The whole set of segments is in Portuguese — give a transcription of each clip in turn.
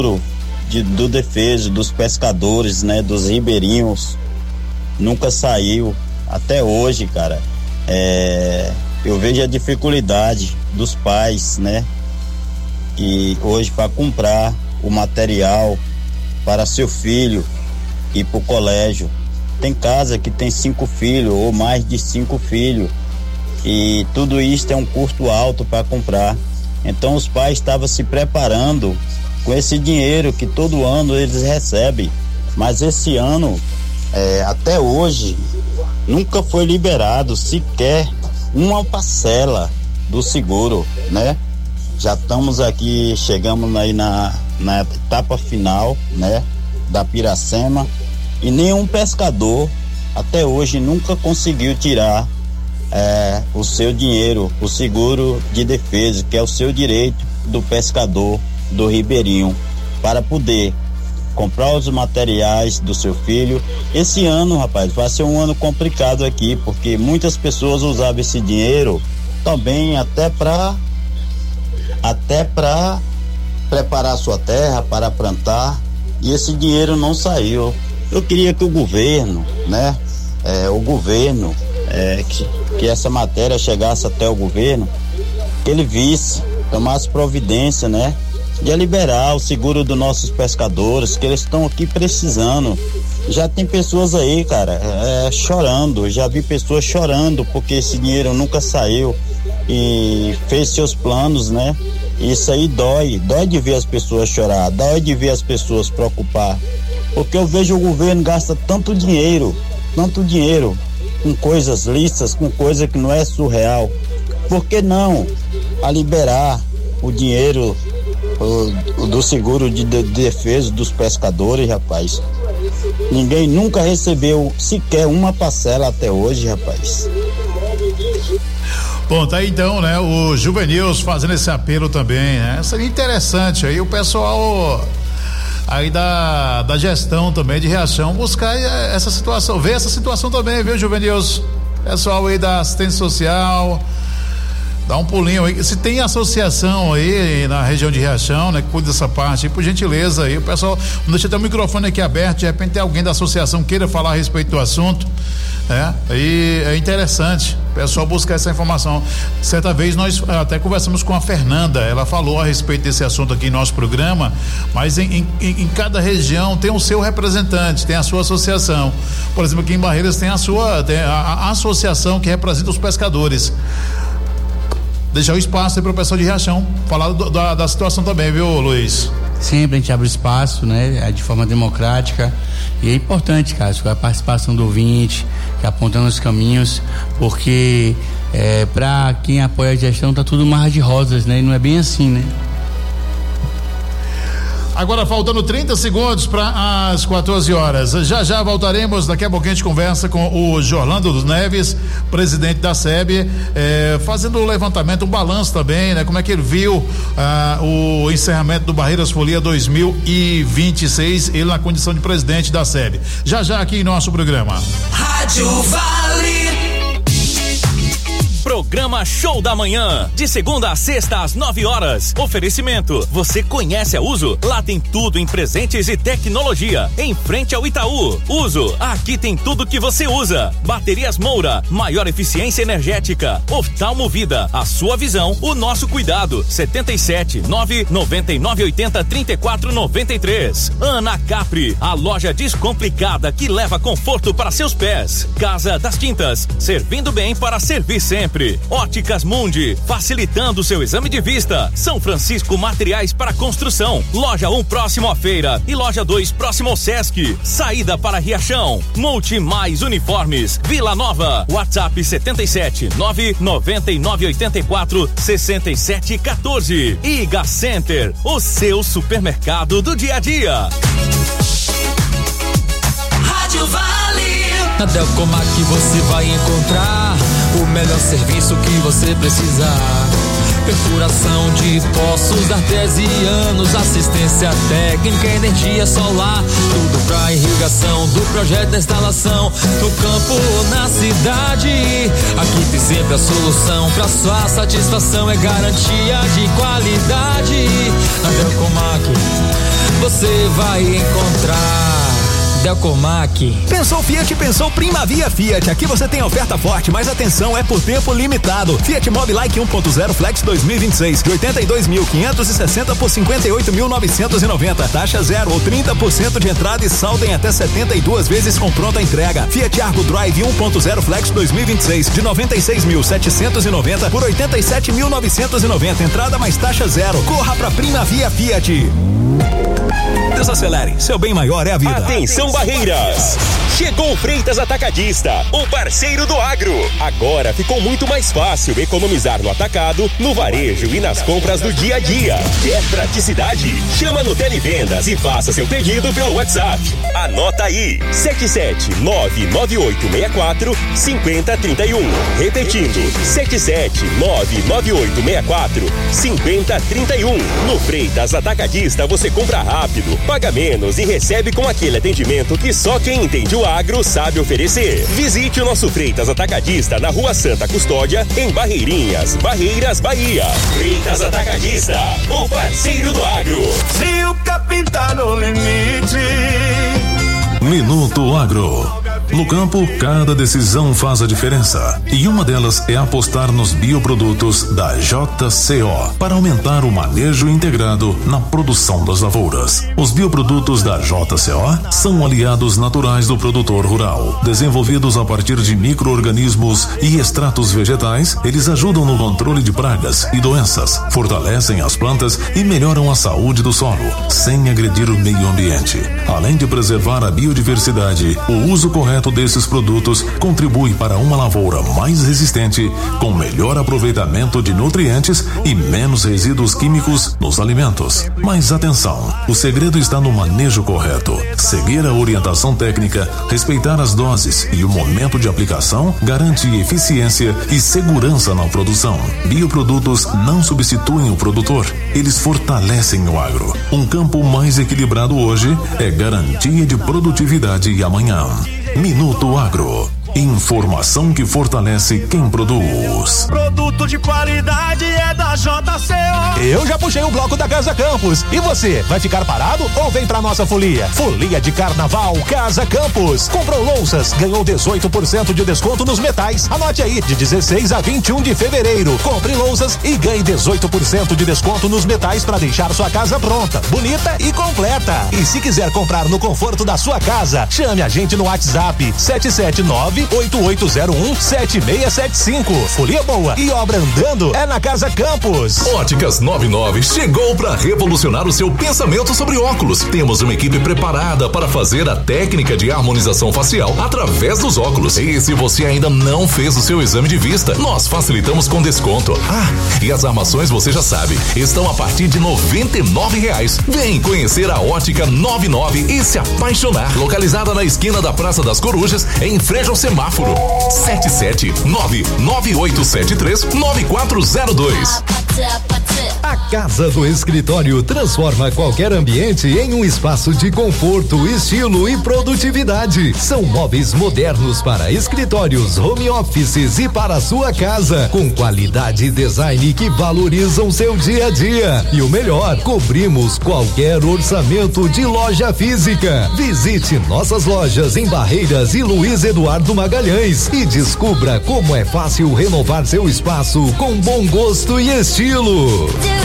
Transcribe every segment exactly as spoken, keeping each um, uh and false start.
de, do defeso, dos pescadores, né, dos ribeirinhos, nunca saiu. Até hoje, cara, é, eu vejo a dificuldade dos pais, né, que hoje para comprar o material para seu filho ir pro colégio. Tem casa que tem cinco filhos ou mais de cinco filhos e tudo isso tem um custo alto para comprar. Então os pais estavam se preparando com esse dinheiro que todo ano eles recebem, mas esse ano é, até hoje nunca foi liberado sequer uma parcela do seguro, né? Já estamos aqui, chegamos aí na, na etapa final, né, da Piracema, e nenhum pescador até hoje nunca conseguiu tirar é, o seu dinheiro, o seguro de defesa, que é o seu direito do pescador do ribeirinho, para poder comprar os materiais do seu filho. Esse ano, rapaz, vai ser um ano complicado aqui, porque muitas pessoas usavam esse dinheiro também até para até para preparar sua terra, para plantar, e esse dinheiro não saiu. Eu queria que o governo, né, é, o governo, é, que, que essa matéria chegasse até o governo, que ele visse, tomasse providência, né, de liberar o seguro dos nossos pescadores, que eles estão aqui precisando. Já tem pessoas aí, cara, é, chorando, já vi pessoas chorando porque esse dinheiro nunca saiu e fez seus planos, né? Isso aí dói, dói de ver as pessoas chorar, dói de ver as pessoas preocupar, porque eu vejo o governo gasta tanto dinheiro, tanto dinheiro com coisas listas, com coisa que não é surreal. Por que não a liberar o dinheiro o, o do seguro de, de defesa dos pescadores, rapaz? Ninguém nunca recebeu sequer uma parcela até hoje, rapaz. Bom, tá aí então, né? O Juvenils fazendo esse apelo também, né? Seria interessante aí o pessoal aí da, da gestão também de Riachão buscar essa situação, ver essa situação também, viu, Juvenils? Pessoal aí da assistência social, dá um pulinho aí. Se tem associação aí na região de Riachão, né, que cuida dessa parte aí, por gentileza aí, o pessoal, deixa até o microfone aqui aberto, de repente tem alguém da associação queira falar a respeito do assunto, né? E é interessante o pessoal buscar essa informação. Certa vez nós até conversamos com a Fernanda, ela falou a respeito desse assunto aqui em nosso programa, mas em, em, em cada região tem o seu representante, tem a sua associação. Por exemplo, aqui em Barreiras tem a sua, tem a, a associação que representa os pescadores. Deixar o espaço aí para o pessoal de Riachão falar do, da, da situação também, viu, Luiz? Sempre a gente abre espaço, né, de forma democrática, e é importante, cara, a participação do ouvinte, apontando os caminhos, porque é, para quem apoia a gestão tá tudo mar de rosas, né, e não é bem assim, né? Agora faltando trinta segundos para as quatorze horas. Já já voltaremos. Daqui a pouco a gente conversa com o Jorlando dos Neves, presidente da S E B, eh, fazendo o levantamento, um balanço também, né? Como é que ele viu ah, o encerramento do Barreiras Folia dois mil e vinte e seis, ele na condição de presidente da S E B. Já já aqui em nosso programa. Rádio Vale. Programa Show da Manhã, de segunda a sexta às nove horas. Oferecimento, você conhece a Uso? Lá tem tudo em presentes e tecnologia, em frente ao Itaú. Uso, aqui tem tudo que você usa. Baterias Moura, maior eficiência energética. Oftalmo Vida, a sua visão, o nosso cuidado. setenta e sete, nove noventa e nove oitenta, trinta e quatro noventa e três. Ana Capri, a loja descomplicada que leva conforto para seus pés. Casa das Tintas, servindo bem para servir sempre. Óticas Mundi, facilitando seu exame de vista. São Francisco Materiais para Construção. Loja um próximo à feira e loja dois próximo ao Sesc. Saída para Riachão. Multi Mais Uniformes. Vila Nova. WhatsApp setenta e sete, nove noventa e nove oitenta e quatro, sessenta e sete quatorze. Iga Center, o seu supermercado do dia a dia. Rádio Vale. Na Delcomac você vai encontrar o melhor serviço que você precisar. Perfuração de poços artesianos, assistência técnica, energia solar, tudo pra irrigação, do projeto da instalação, no campo ou na cidade. Aqui tem sempre a solução, pra sua satisfação é garantia de qualidade. Na Delcomac você vai encontrar. Delcomac. Pensou Fiat, pensou Primavia Fiat. Aqui você tem oferta forte, mas atenção, é por tempo limitado. Fiat Mobi Like um ponto zero Flex dois mil e vinte e seis, de oitenta e dois mil quinhentos e sessenta por cinquenta e oito mil novecentos e noventa. Taxa zero ou trinta por cento de entrada e saldo em até setenta e duas vezes com pronta entrega. Fiat Argo Drive um ponto zero Flex dois mil e vinte e seis, de noventa e seis mil setecentos e noventa por oitenta e sete mil novecentos e noventa. Entrada mais taxa zero. Corra pra Primavia Fiat. Desacelere, seu bem maior é a vida. Atenção, Barreiras! Chegou o Freitas Atacadista, o parceiro do agro. Agora ficou muito mais fácil economizar no atacado, no varejo e nas compras do dia a dia. Quer praticidade? Chama no Televendas e faça seu pedido pelo WhatsApp. Anota aí, sete sete nove nove oito seis quatro cinco zero três um. Repetindo, sete sete nove nove oito seis quatro cinco zero três um. No Freitas Atacadista você compra rápido, paga menos e recebe com aquele atendimento que só quem entende o agro sabe oferecer. Visite o nosso Freitas Atacadista na Rua Santa Custódia, em Barreirinhas, Barreiras, Bahia. Freitas Atacadista, o parceiro do agro. Se o capim tá no limite. Minuto Agro. No campo, cada decisão faz a diferença. E uma delas é apostar nos bioprodutos da J C O para aumentar o manejo integrado na produção das lavouras. Os bioprodutos da J C O são aliados naturais do produtor rural. Desenvolvidos a partir de micro-organismos e extratos vegetais, eles ajudam no controle de pragas e doenças, fortalecem as plantas e melhoram a saúde do solo, sem agredir o meio ambiente. Além de preservar a biodiversidade, o uso correto desses produtos contribui para uma lavoura mais resistente, com melhor aproveitamento de nutrientes e menos resíduos químicos nos alimentos. Mas atenção, o segredo está no manejo correto. Seguir a orientação técnica, respeitar as doses e o momento de aplicação garante eficiência e segurança na produção. Bioprodutos não substituem o produtor, eles fortalecem o agro. Um campo mais equilibrado hoje é garantia de produtividade amanhã. Minuto Agro. Informação que fortalece quem produz. Produto de qualidade é da J C O. Eu já puxei o bloco da Casa Campos. E você, vai ficar parado ou vem pra nossa folia? Folia de Carnaval Casa Campos. Comprou louças, ganhou dezoito por cento de desconto nos metais. Anote aí, de dezesseis a vinte e um de fevereiro. Compre louças e ganhe dezoito por cento de desconto nos metais para deixar sua casa pronta, bonita e completa. E se quiser comprar no conforto da sua casa, chame a gente no WhatsApp sete sete nove oito oito zero um sete seis sete cinco. Folia boa e obra andando é na Casa Campos. Óticas noventa e nove chegou para revolucionar o seu pensamento sobre óculos. Temos uma equipe preparada para fazer a técnica de harmonização facial através dos óculos. E se você ainda não fez o seu exame de vista, nós facilitamos com desconto. Ah, e as armações você já sabe, estão a partir de noventa e nove reais. Vem conhecer a Ótica noventa e nove e se apaixonar. Localizada na esquina da Praça das Corujas, em frente ao semáforo. sete sete nove nove oito sete três nove quatro zero dois. A Casa do Escritório transforma qualquer ambiente em um espaço de conforto, estilo e produtividade. São móveis modernos para escritórios, home offices e para a sua casa, com qualidade e design que valorizam seu dia a dia. E o melhor, cobrimos qualquer orçamento de loja física. Visite nossas lojas em Barreiras e Luiz Eduardo Magalhães e descubra como é fácil renovar seu espaço com bom gosto e estilo.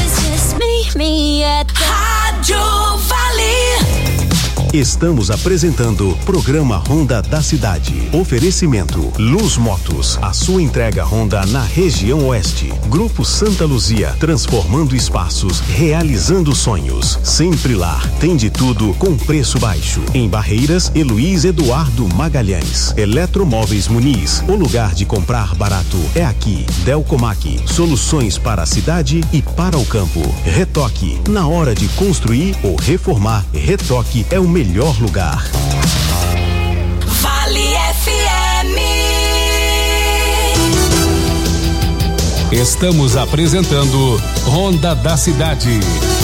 Rádio Vale. Estamos apresentando o programa Honda da Cidade. Oferecimento Luz Motos, a sua entrega Honda na região oeste. Grupo Santa Luzia, transformando espaços, realizando sonhos. Sempre lá, tem de tudo com preço baixo. Em Barreiras e Luiz Eduardo Magalhães. Eletromóveis Muniz, o lugar de comprar barato é aqui. Delcomac, soluções para a cidade e para o campo. Retoque, na hora de construir ou reformar, Retoque é o melhor lugar. Vale F M. Estamos apresentando Honda da Cidade.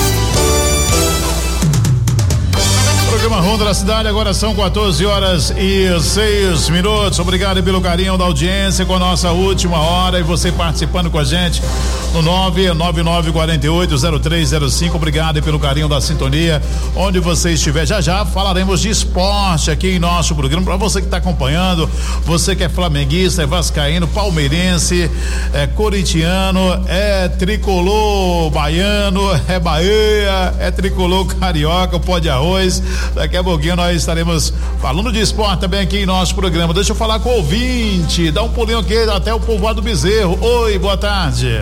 Programa Honda da Cidade, agora são quatorze horas e seis minutos. Obrigado pelo carinho da audiência com a nossa última hora e você participando com a gente. no nove nove nove quatro oito zero três zero cinco. Obrigado pelo carinho da sintonia. Onde você estiver, já já falaremos de esporte aqui em nosso programa. Para você que está acompanhando, você que é flamenguista, é vascaíno, palmeirense, é corintiano, é tricolor baiano, é Bahia, é tricolor carioca, pó de arroz. Daqui a pouquinho nós estaremos falando de esporte também aqui em nosso programa. Deixa eu falar com o ouvinte, dá um pulinho aqui até o povoado do Bezerro. Oi, boa tarde.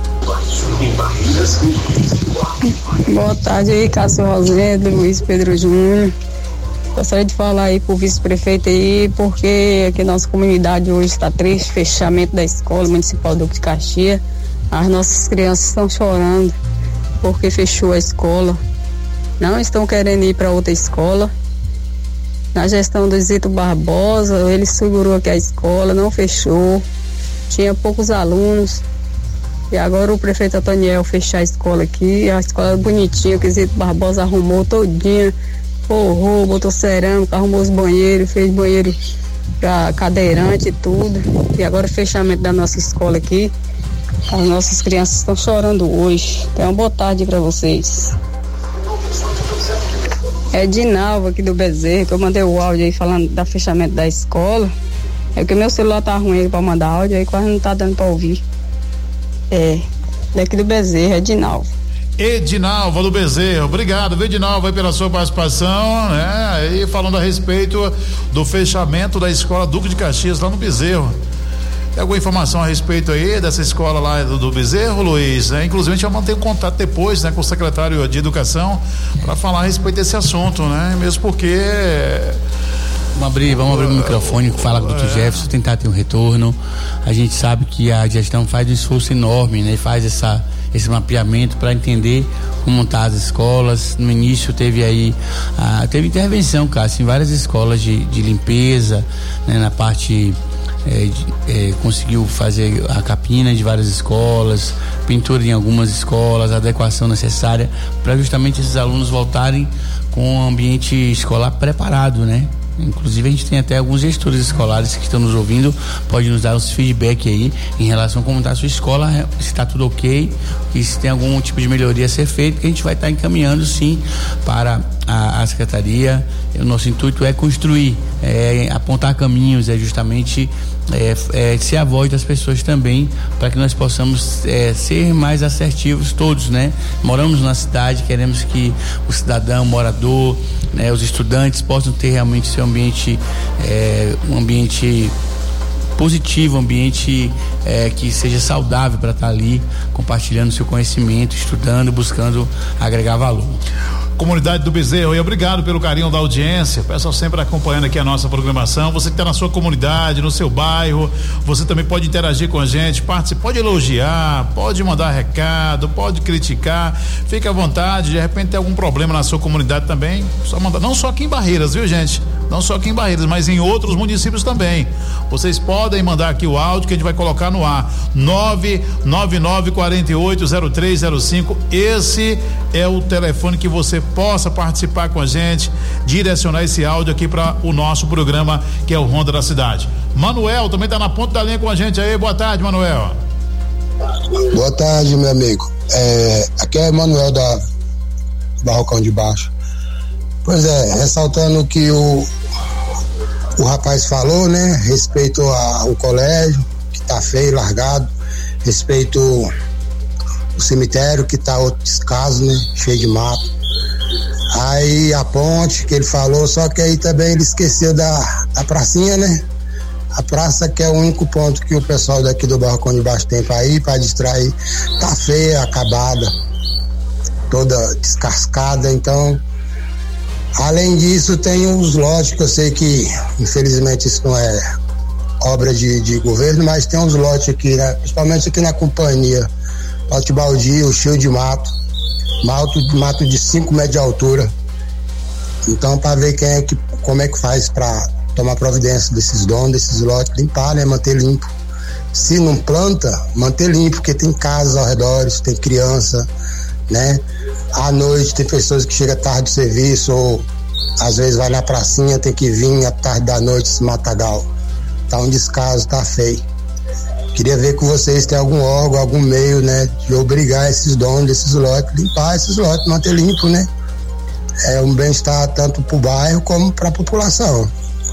Boa tarde aí, Cássio Rosendo, Luiz Pedro Júnior. Gostaria de falar aí pro vice-prefeito aí, porque aqui nossa comunidade hoje está triste, fechamento da escola municipal Duque de Caxias. As nossas crianças estão chorando porque fechou a escola. Não estão querendo ir para outra escola. Na gestão do Zito Barbosa, ele segurou aqui a escola, não fechou. Tinha poucos alunos. E agora o prefeito Antoniel fechou a escola aqui, a escola bonitinha, que o Zito Barbosa arrumou todinha, forrou, botou cerâmica, arrumou os banheiros, fez banheiro para cadeirante e tudo. E agora o fechamento da nossa escola aqui, as nossas crianças estão chorando hoje. Então, uma boa tarde para vocês. É Dinalva aqui do Bezerro, que eu mandei o áudio aí falando da fechamento da escola. É porque meu celular tá ruim para mandar áudio, aí quase não tá dando para ouvir. É, daqui do Bezerro, é Edinalva. Edinalva do Bezerro, obrigado, Edinalva, pela sua participação, né? E falando a respeito do fechamento da escola Duque de Caxias lá no Bezerro. Tem alguma informação a respeito aí dessa escola lá do, do Bezerro, Luiz? É, inclusive a gente vai manter um contato depois, né, com o secretário de Educação para falar a respeito desse assunto, né? Mesmo porque Vamos abrir, vamos abrir o microfone, falar com o doutor Jefferson, tentar ter um retorno. A gente sabe que a gestão faz um esforço enorme, né? Faz essa, esse mapeamento para entender como montar as escolas. No início teve aí, ah, teve intervenção, Cássio, em várias escolas de, de limpeza, né? Na parte, é, de, é, conseguiu fazer a capina de várias escolas, pintura em algumas escolas, adequação necessária para justamente esses alunos voltarem com o ambiente escolar preparado, né? Inclusive a gente tem até alguns gestores escolares que estão nos ouvindo, pode nos dar os feedback aí em relação a como está a sua escola, se está tudo ok, e se tem algum tipo de melhoria a ser feito, que a gente vai estar tá encaminhando sim para a, a secretaria. O nosso intuito é construir, é apontar caminhos, é justamente é, é, ser a voz das pessoas também, para que nós possamos é, ser mais assertivos todos, né? Moramos na cidade, queremos que o cidadão, o morador, né, os estudantes possam ter realmente seu ambiente, é, um ambiente positivo, um ambiente é, que seja saudável para estar ali compartilhando seu conhecimento, estudando, buscando agregar valor. Comunidade do Bezerro, e obrigado pelo carinho da audiência, o pessoal sempre acompanhando aqui a nossa programação. Você que está na sua comunidade, no seu bairro, você também pode interagir com a gente, participar, pode elogiar, pode mandar recado, pode criticar, fique à vontade. De repente tem algum problema na sua comunidade também, só mandar, não só aqui em Barreiras, viu, gente? Não só aqui em Barreiras, mas em outros municípios também. Vocês podem mandar aqui o áudio que a gente vai colocar no ar, nove nove nove quatro oito zero três zero cinco. Esse é o telefone que você possa participar com a gente, direcionar esse áudio aqui para o nosso programa, que é o Ronda da Cidade. Manuel também está na ponta da linha com a gente aí. Boa tarde, Manuel. Boa tarde, meu amigo. É, aqui é Manuel da Barrocão de Baixo. Pois é, ressaltando que o o rapaz falou, né, respeito ao colégio que tá feio, largado, respeito o cemitério que tá outro descaso, né, cheio de mato. Aí a ponte que ele falou, só que aí também ele esqueceu da, da pracinha, né? A praça, que é o único ponto que o pessoal daqui do Barracão de Baixo tem para ir, para distrair, tá feia, acabada, toda descascada. Então, além disso, tem os lotes que eu sei que, infelizmente, isso não é obra de, de governo, mas tem uns lotes aqui, né? Principalmente aqui na companhia, lote baldio, cheio de mato, mato, mato de cinco metros de altura. Então, para ver quem é que, como é que faz para tomar providência desses donos, desses lotes, limpar, né? Manter limpo. Se não planta, manter limpo, porque tem casas ao redor, tem criança, né? À noite tem pessoas que chegam tarde do serviço, ou às vezes vai na pracinha, tem que vir à tarde da noite esse matagal. Tá um descaso, tá feio. Queria ver com vocês tem algum órgão, algum meio, né, de obrigar esses donos desses lotes, limpar esses lotes, manter limpo, né? É um bem-estar tanto para o bairro como para a população.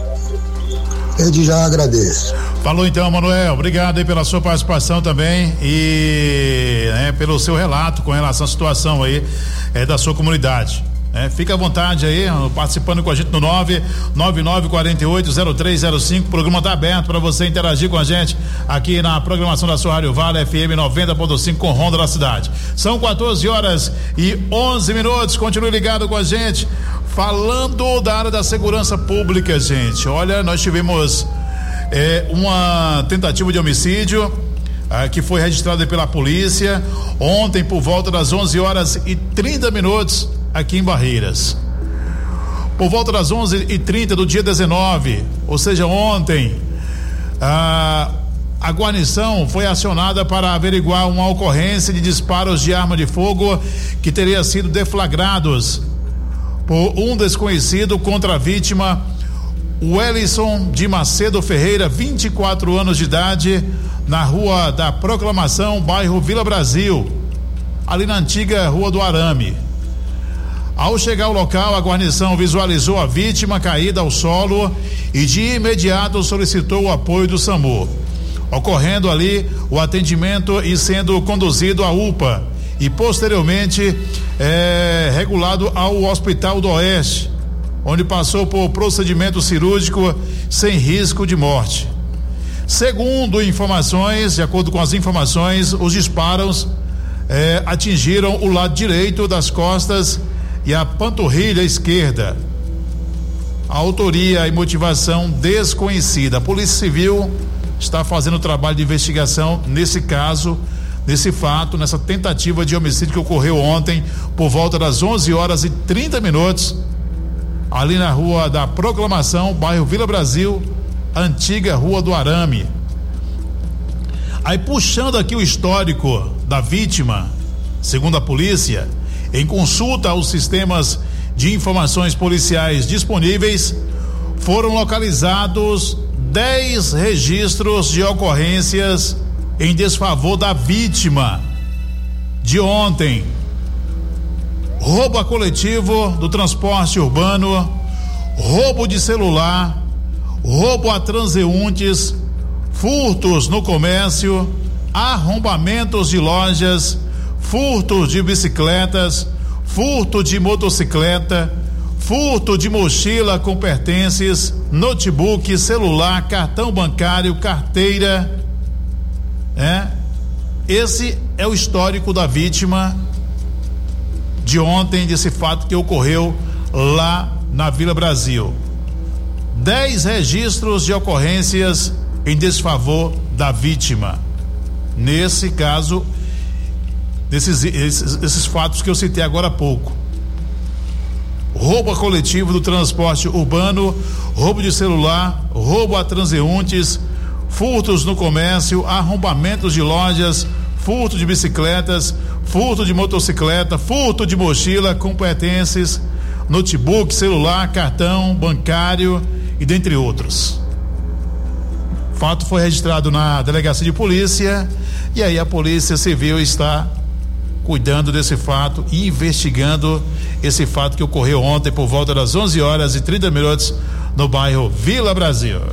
Desde já agradeço. Falou então, Manuel, obrigado aí pela sua participação também e né, pelo seu relato com relação à situação aí é, da sua comunidade. É, fica à vontade aí, participando com a gente no nove nove nove quatro oito zero três zero cinco. O programa está aberto para você interagir com a gente aqui na programação da sua Rádio Vale F M noventa ponto cinco com Ronda da Cidade. São quatorze horas e onze minutos. Continue ligado com a gente. Falando da área da segurança pública, gente. Olha, nós tivemos é, uma tentativa de homicídio ah, que foi registrada pela polícia ontem por volta das onze horas e trinta minutos. Aqui em Barreiras. Por volta das onze e trinta do dia dezenove, ou seja, ontem, a, a guarnição foi acionada para averiguar uma ocorrência de disparos de arma de fogo que teria sido deflagrados por um desconhecido contra a vítima, Wellison de Macedo Ferreira, vinte e quatro anos de idade, na Rua da Proclamação, bairro Vila Brasil, ali na antiga Rua do Arame. Ao chegar ao local, a guarnição visualizou a vítima caída ao solo e de imediato solicitou o apoio do SAMU, ocorrendo ali o atendimento e sendo conduzido à U P A e posteriormente é, regulado ao Hospital do Oeste, onde passou por procedimento cirúrgico sem risco de morte. Segundo informações, de acordo com as informações, os disparos é, atingiram o lado direito das costas e a panturrilha esquerda. A autoria e motivação desconhecida. A Polícia Civil está fazendo trabalho de investigação nesse caso, nesse fato, nessa tentativa de homicídio que ocorreu ontem por volta das onze horas e trinta minutos, ali na Rua da Proclamação, bairro Vila Brasil, antiga Rua do Arame. Aí, puxando aqui o histórico da vítima, segundo a polícia, em consulta aos sistemas de informações policiais disponíveis, foram localizados dez registros de ocorrências em desfavor da vítima de ontem. Roubo a coletivo do transporte urbano, roubo de celular, roubo a transeuntes, furtos no comércio, arrombamentos de lojas, furto de bicicletas, furto de motocicleta, furto de mochila com pertences, notebook, celular, cartão bancário, carteira. É, esse é o histórico da vítima de ontem, desse fato que ocorreu lá na Vila Brasil. Dez registros de ocorrências em desfavor da vítima. Nesse caso, Desses, esses, esses fatos que eu citei agora há pouco: roubo a coletivo do transporte urbano, roubo de celular, roubo a transeuntes, furtos no comércio, arrombamentos de lojas, furto de bicicletas, furto de motocicleta, furto de mochila com pertences, notebook, celular, cartão bancário e dentre outros. O fato foi registrado na delegacia de polícia e aí a Polícia Civil está cuidando desse fato e investigando esse fato que ocorreu ontem por volta das onze horas e trinta minutos no bairro Vila Brasil.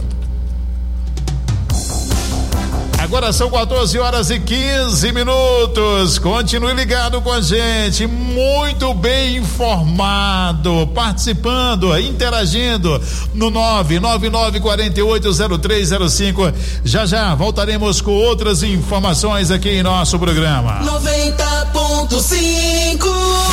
Agora são quatorze horas e quinze minutos. Continue ligado com a gente, muito bem informado, participando, interagindo no nove nove nove quatro oito zero três zero cinco. Já já voltaremos com outras informações aqui em nosso programa. noventa ponto cinco.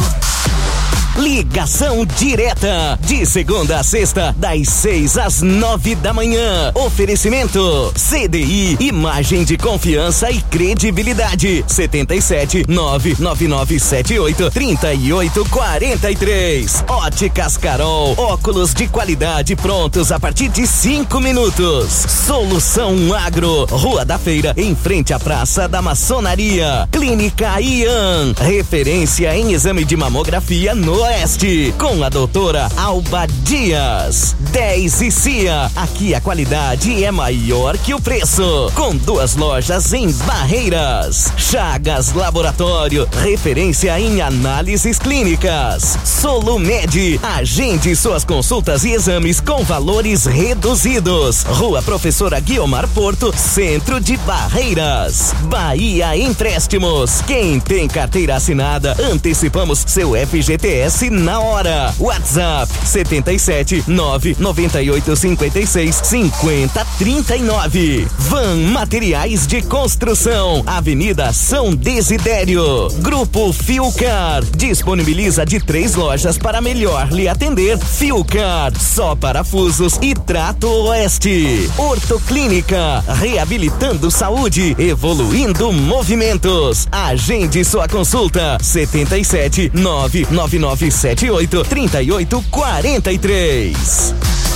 Ligação direta, de segunda a sexta, das seis às nove da manhã. Oferecimento C D I, imagem de confiança e credibilidade. setenta e sete, nove nove nove sete oito, trinta e oito quarenta e três. Óticas Carol, óculos de qualidade prontos a partir de cinco minutos. Solução Agro, Rua da Feira, em frente à Praça da Maçonaria. Clínica Ian, referência em exame de mamografia no Oeste, com a doutora Alba Dias. dez e C I A, aqui a qualidade é maior que o preço, com duas lojas em Barreiras. Chagas Laboratório, referência em análises clínicas. Solumed, agende suas consultas e exames com valores reduzidos. Rua Professora Guiomar Porto, centro de Barreiras. Bahia Empréstimos, quem tem carteira assinada, antecipamos seu F G T S na hora. WhatsApp setenta e sete nove noventa e oito cinquenta e seis cinquenta trinta e nove. Van Materiais de Construção, Avenida São Desidério. Grupo Fiucar disponibiliza de três lojas para melhor lhe atender. Fiucar, só parafusos e trato oeste. Ortoclínica, reabilitando saúde, evoluindo movimentos. Agende sua consulta setenta e sete nove nove nove sete oito trinta e oito quarenta e três.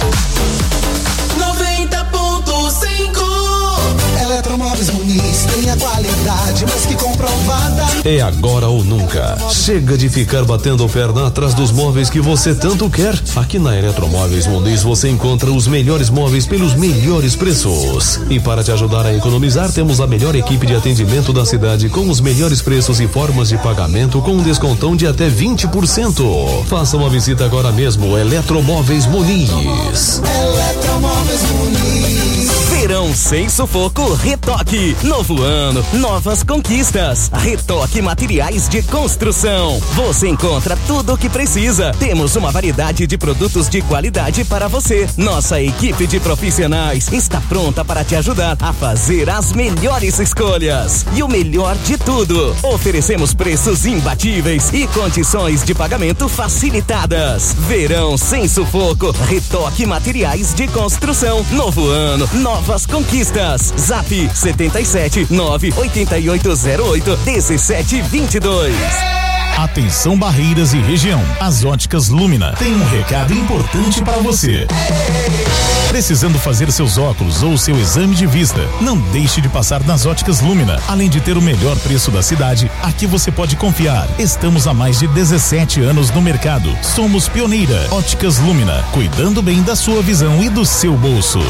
noventa ponto cinco Eletromóveis Muniz tem a qualidade mais que comprovada. É agora ou nunca. Chega de ficar batendo perna atrás dos móveis que você tanto quer. Aqui na Eletromóveis Muniz você encontra os melhores móveis pelos melhores preços. E para te ajudar a economizar, temos a melhor equipe de atendimento da cidade com os melhores preços e formas de pagamento com um descontão de até vinte por cento. Faça uma visita agora mesmo. Eletromóveis Muniz. Eletromóveis Muniz. Verão sem sufoco, Retoque. Novo ano, novas conquistas. Retoque Materiais de Construção. Você encontra tudo o que precisa. Temos uma variedade de produtos de qualidade para você. Nossa equipe de profissionais está pronta para te ajudar a fazer as melhores escolhas. E o melhor de tudo, oferecemos preços imbatíveis e condições de pagamento facilitadas. Verão sem sufoco, Retoque Materiais de Construção. Novo ano, novas conquistas. Zap setenta e sete nove oito oito zero oito um sete dois dois. Atenção Barreiras e região. As Óticas Lumina tem um recado importante para você. Precisando fazer seus óculos ou seu exame de vista? Não deixe de passar nas Óticas Lumina. Além de ter o melhor preço da cidade, aqui você pode confiar. Estamos há mais de dezessete anos no mercado. Somos pioneira. Óticas Lumina, cuidando bem da sua visão e do seu bolso.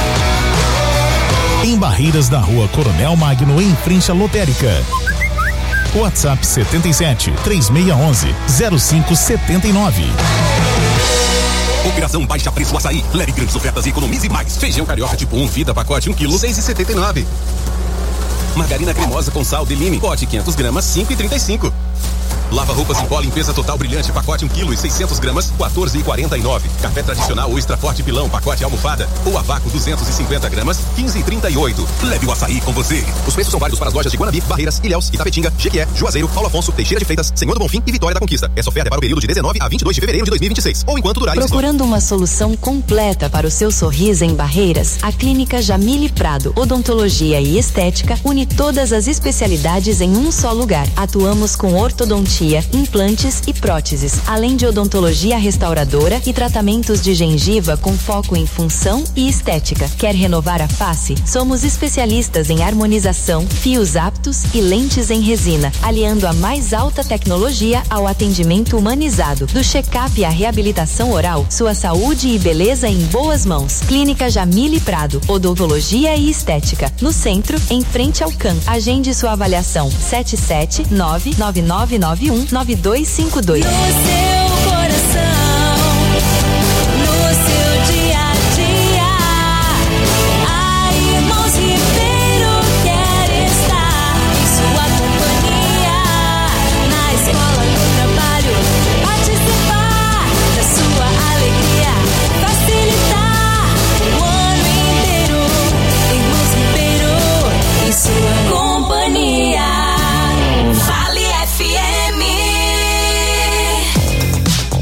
Em Barreiras, na Rua Coronel Magno, em frente à lotérica. WhatsApp setenta e sete três seis um um zero cinco sete nove. Operação Baixa Preço Açaí. Leve grandes ofertas e economize mais. Feijão carioca tipo um, fita, pacote um quilo, seis e setenta e nove. Margarina cremosa com sal de lime, pote quinhentas gramas, cinco e trinta e cinco. Lava roupas em pó, limpeza total brilhante, pacote um quilo e seiscentas gramas, quatorze e quarenta e nove. Café tradicional ou extra forte pilão, pacote almofada ou a vácuo duzentas e cinquenta gramas, quinze e trinta e oito. Leve o açaí com você. Os preços são válidos para as lojas de Guanabi, Barreiras, Ilhéus, Itapetinga, Jequié, Juazeiro, Paulo Afonso, Teixeira de Freitas, Senhor do Bonfim e Vitória da Conquista. Essa oferta é para o período de dezenove a vinte e dois de fevereiro de dois mil e vinte e seis ou enquanto durar. Procurando uma solução completa para o seu sorriso em Barreiras, a Clínica Jamile Prado Odontologia e Estética une todas as especialidades em um só lugar. Atuamos com ortodontia, implantes e próteses, além de odontologia restauradora e tratamentos de gengiva com foco em função e estética. Quer renovar a face? Somos especialistas em harmonização, fios aptos e lentes em resina, aliando a mais alta tecnologia ao atendimento humanizado. Do check-up à reabilitação oral, sua saúde e beleza em boas mãos. Clínica Jamile Prado, Odontologia e Estética, no centro, em frente ao C A M. Agende sua avaliação sete sete nove nove nove nove um nove dois cinco dois. No seu coração, no seu dia a dia, a Irmãos Ribeiro quer estar em sua companhia, na escola, no trabalho, participar da sua alegria, facilitar o ano inteiro. Irmãos Ribeiro em sua companhia. Fale F M.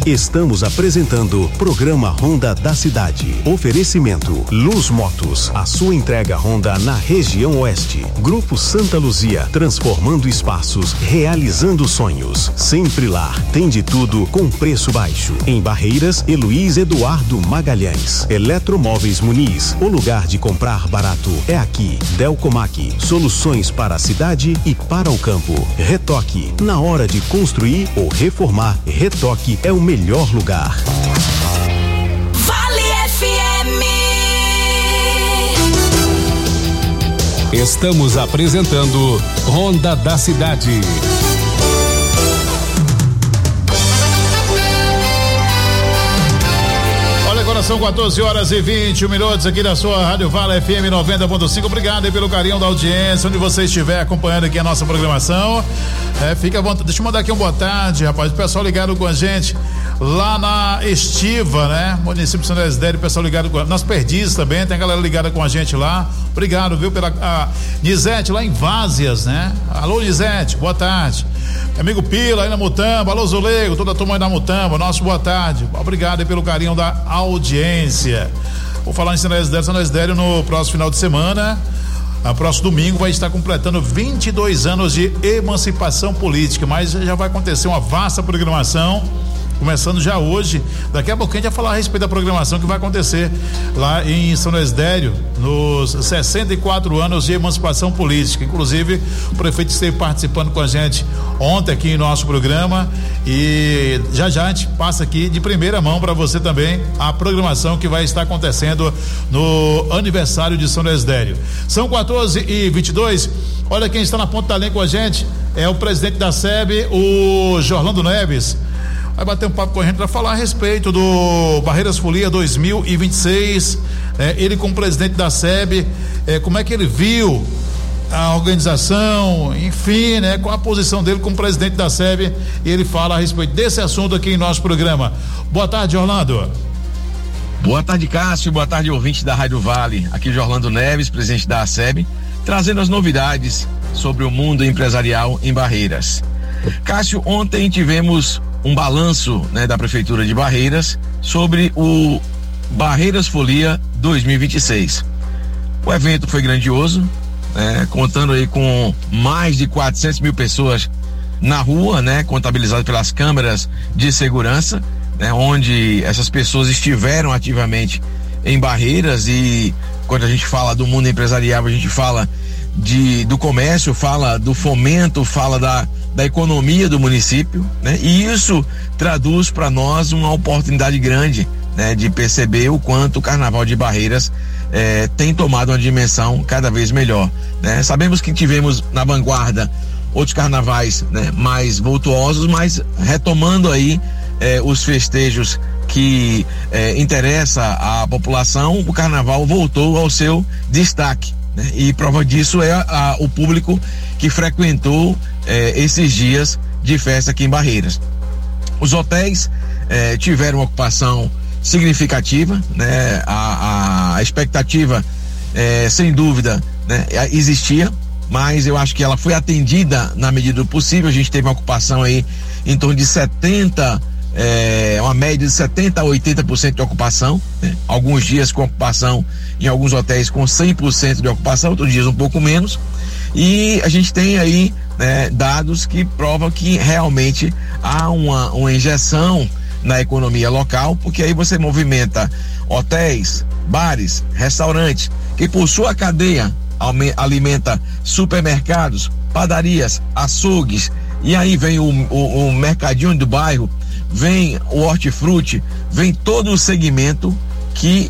Estamos apresentando Programa Honda da Cidade. Oferecimento Luz Motos, a sua entrega Honda na região oeste. Grupo Santa Luzia, transformando espaços, realizando sonhos. Sempre lá, tem de tudo com preço baixo. Em Barreiras, Heloís Eduardo Magalhães. Eletromóveis Muniz, o lugar de comprar barato é aqui. Delcomac, soluções para a cidade e para o campo. Retoque, na hora de construir ou reformar, Retoque é o melhor lugar. Vale F M. Estamos apresentando Honda da Cidade. Agora são quatorze horas e vinte minutos aqui da sua Rádio Vale F M noventa ponto cinco. Obrigado aí pelo carinho da audiência, onde você estiver acompanhando aqui a nossa programação. É, fica à vontade. Deixa eu mandar aqui um boa tarde, rapaz. O pessoal ligado com a gente lá na Estiva, né? Município de São Desidério, o pessoal ligado com a... nas Perdizes também, tem a galera ligada com a gente lá. Obrigado, viu, pela a Nizete lá em Vázias, né? Alô, Nizete, boa tarde. Amigo Pila aí na Mutamba, alô Zolego, toda a turma aí da Mutamba, nosso boa tarde. Obrigado aí pelo carinho da audiência. Vou falar em São Desidério, São Desidério no próximo final de semana. A próximo domingo vai estar completando vinte e dois anos de emancipação política, mas já vai acontecer uma vasta programação, começando já hoje. Daqui a pouco a gente vai falar a respeito da programação que vai acontecer lá em São Desidério, nos sessenta e quatro anos de emancipação política. Inclusive, o prefeito esteve participando com a gente ontem aqui em nosso programa e já já a gente passa aqui de primeira mão para você também a programação que vai estar acontecendo no aniversário de São Desidério. São quatorze e vinte e dois. Olha quem está na ponta da linha com a gente, é o presidente da S E B, o Jorlando Neves. Vai bater um papo com a gente para falar a respeito do Barreiras Folia dois mil e vinte e seis, né? Ele como presidente da S E B, é, como é que ele viu a organização, enfim, né? Qual a posição dele como presidente da S E B, e ele fala a respeito desse assunto aqui em nosso programa. Boa tarde, Orlando. Boa tarde, Cássio, boa tarde, ouvinte da Rádio Vale. Aqui o Jorlando Neves, presidente da S E B, trazendo as novidades sobre o mundo empresarial em Barreiras. Cássio, ontem tivemos um balanço, né, da Prefeitura de Barreiras sobre o Barreiras Folia dois mil e vinte e seis. O evento foi grandioso, né, contando aí com mais de quatrocentas mil pessoas na rua, né, contabilizadas pelas câmeras de segurança, né, onde essas pessoas estiveram ativamente em Barreiras. E quando a gente fala do mundo empresarial, a gente fala de, do comércio, fala do fomento, fala da da economia do município, né? E isso traduz para nós uma oportunidade grande, né, de perceber o quanto o Carnaval de Barreiras eh, tem tomado uma dimensão cada vez melhor, né? Sabemos que tivemos na vanguarda outros carnavais, né, mais vultuosos, mas retomando aí eh, os festejos que eh, interessa à população, o Carnaval voltou ao seu destaque, né? E prova disso é a, a, o público que frequentou eh, esses dias de festa aqui em Barreiras. Os hotéis eh, tiveram uma ocupação significativa, né? A, a expectativa, eh, sem dúvida, né, existia, mas eu acho que ela foi atendida na medida do possível. A gente teve uma ocupação aí em torno de setenta, é, uma média de setenta a oitenta por cento de ocupação, né? Alguns dias com ocupação em alguns hotéis com cem por cento de ocupação, outros dias um pouco menos. E a gente tem aí, né, dados que provam que realmente há uma, uma injeção na economia local, porque aí você movimenta hotéis, bares, restaurantes, que por sua cadeia alimenta supermercados, padarias, açougues, e aí vem o, o, o mercadinho do bairro, vem o hortifruti, vem todo o segmento que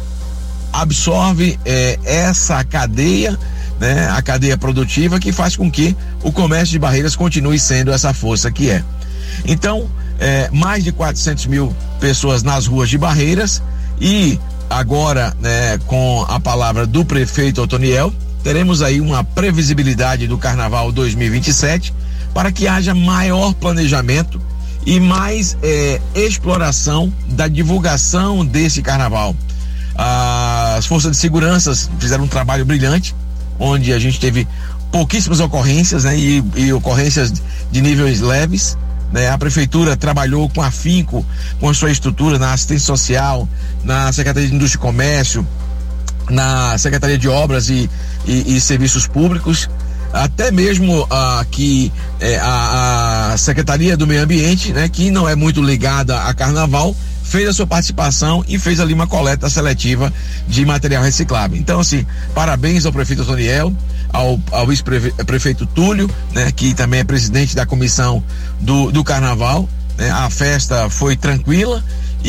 absorve eh, essa cadeia, né, a cadeia produtiva, que faz com que o comércio de Barreiras continue sendo essa força que é. Então, eh, mais de quatrocentas mil pessoas nas ruas de Barreiras, e agora, né, com a palavra do prefeito Otoniel, teremos aí uma previsibilidade do Carnaval dois mil e vinte e sete para que haja maior planejamento e mais eh, exploração da divulgação desse Carnaval. As forças de segurança fizeram um trabalho brilhante, onde a gente teve pouquíssimas ocorrências, né, e, e ocorrências de níveis leves, né? A prefeitura trabalhou com afinco com a sua estrutura na assistência social, na Secretaria de Indústria e Comércio, na Secretaria de Obras e, e, e Serviços Públicos, até mesmo aqui é, a, a Secretaria do Meio Ambiente, né, que não é muito ligada a carnaval, fez a sua participação e fez ali uma coleta seletiva de material reciclável. Então, assim, parabéns ao prefeito Otoniel, ao, ao vice-prefeito Túlio, né, que também é presidente da comissão do, do carnaval, né? A festa foi tranquila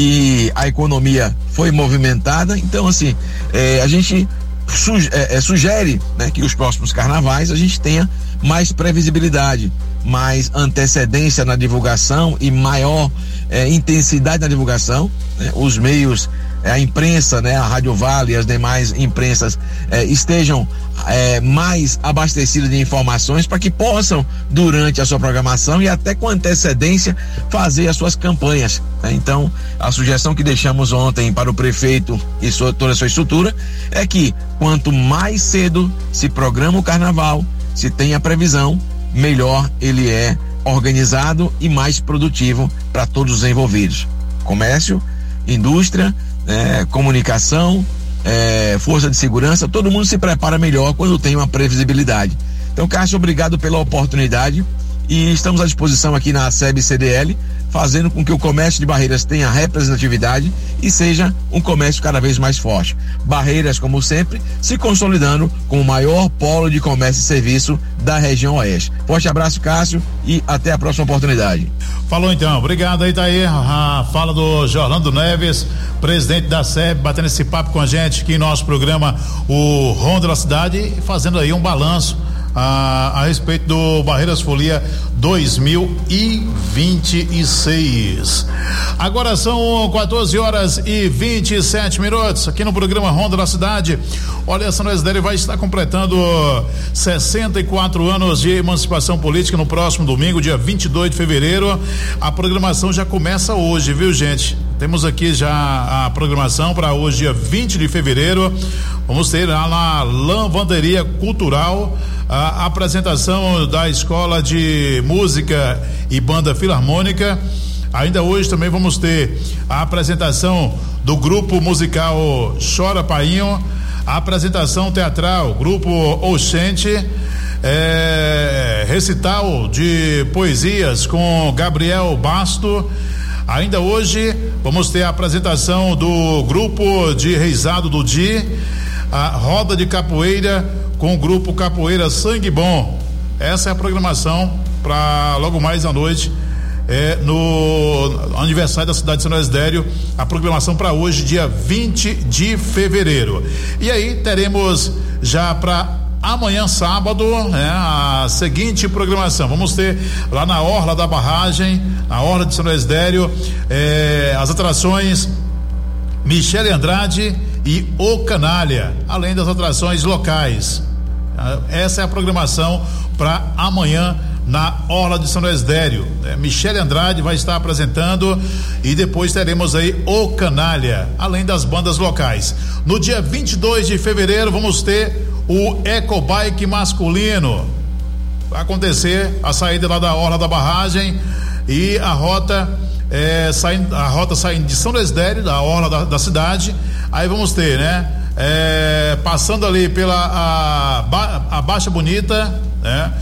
e a economia foi movimentada. Então, assim, é, a gente Suge, é, é, sugere, né, que os próximos carnavais a gente tenha mais previsibilidade, mais antecedência na divulgação e maior é, intensidade na divulgação, né? Os meios, é, a imprensa, né, a Rádio Vale e as demais imprensas é, estejam é, mais abastecidas de informações para que possam, durante a sua programação e até com antecedência, fazer as suas campanhas, né? Então, a sugestão que deixamos ontem para o prefeito e sua, toda a sua estrutura é que quanto mais cedo se programa o carnaval, se tem a previsão, melhor ele é organizado e mais produtivo para todos os envolvidos. Comércio, indústria, é, comunicação, é, força de segurança, todo mundo se prepara melhor quando tem uma previsibilidade. Então, Cássio, obrigado pela oportunidade e estamos à disposição aqui na SEB C D L, fazendo com que o comércio de Barreiras tenha representatividade e seja um comércio cada vez mais forte. Barreiras, como sempre, se consolidando como o maior polo de comércio e serviço da região oeste. Forte abraço, Cássio, e até a próxima oportunidade. Falou então, obrigado aí, tá aí a fala do Jorlando Neves, presidente da SEB, batendo esse papo com a gente aqui em nosso programa, o Ronda da Cidade, fazendo aí um balanço A, a respeito do Barreiras Folia dois mil e vinte e seis. Agora são quatorze horas e vinte e sete minutos aqui no programa Ronda da Cidade. Olha, a São Desidério vai estar completando sessenta e quatro anos de emancipação política no próximo domingo, dia vinte e dois de fevereiro. A programação já começa hoje, viu, gente? Temos aqui já a programação para hoje, dia vinte de fevereiro. Vamos ter lá na Lavanderia Cultural a apresentação da Escola de Música e Banda Filarmônica. Ainda hoje também vamos ter a apresentação do grupo musical Chora Painho, a apresentação teatral Grupo Oxente, é, recital de poesias com Gabriel Basto. Ainda hoje vamos ter a apresentação do grupo de Reisado do Di, a roda de capoeira com o grupo Capoeira Sangue Bom. Essa é a programação para logo mais à noite, é, no aniversário da cidade de São Desidério. A programação para hoje, dia vinte de fevereiro. E aí teremos já para amanhã, sábado, né, a seguinte programação. Vamos ter lá na Orla da Barragem, na Orla de São Desidério, é, as atrações Michele Andrade e O Canalha, além das atrações locais. Essa é a programação para amanhã na Orla de São Desidério. É, Michele Andrade vai estar apresentando e depois teremos aí O Canalha, além das bandas locais. No dia vinte e dois de fevereiro vamos ter o Ecobike masculino. Vai acontecer a saída lá da Orla da Barragem e a rota é, saindo, a rota saindo de São Desidério, da Orla da, da cidade. Aí vamos ter, né? É, passando ali pela a, a Baixa Bonita, né?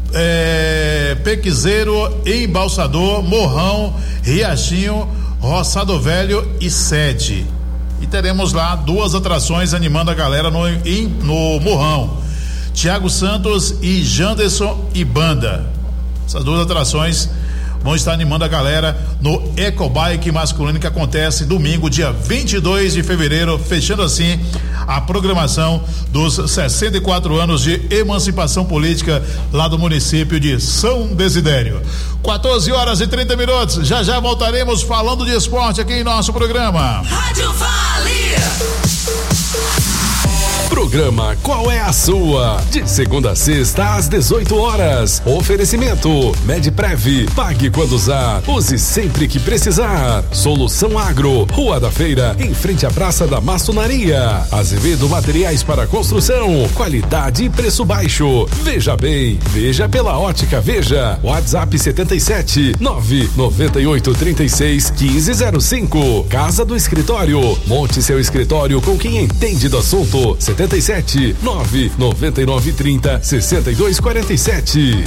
É, Pequizeiro, Embalsador, Morrão, Riachinho, Roçado Velho e Sede. E teremos lá duas atrações animando a galera no, em, no Morrão: Tiago Santos e Janderson e Banda. Essas duas atrações vão estar animando a galera no Ecobike masculino, que acontece domingo, dia vinte e dois de fevereiro, fechando assim a programação dos sessenta e quatro anos de emancipação política lá do município de São Desidério. quatorze horas e trinta minutos. Já já voltaremos falando de esporte aqui em nosso programa. Rádio Vale. Programa Qual é a Sua? De segunda a sexta às dezoito horas. Oferecimento Medprev. Pague quando usar. Use sempre que precisar. Solução Agro. Rua da Feira, em frente à Praça da Maçonaria. Azevedo Materiais para Construção. Qualidade e preço baixo. Veja bem, veja pela Ótica Veja. WhatsApp setenta e sete, nove noventa e oito, trinta e seis, quinze zero cinco. Casa do Escritório. Monte seu escritório com quem entende do assunto. setenta e sete, nove noventa e nove, trinta, sessenta e dois, quarenta e sete.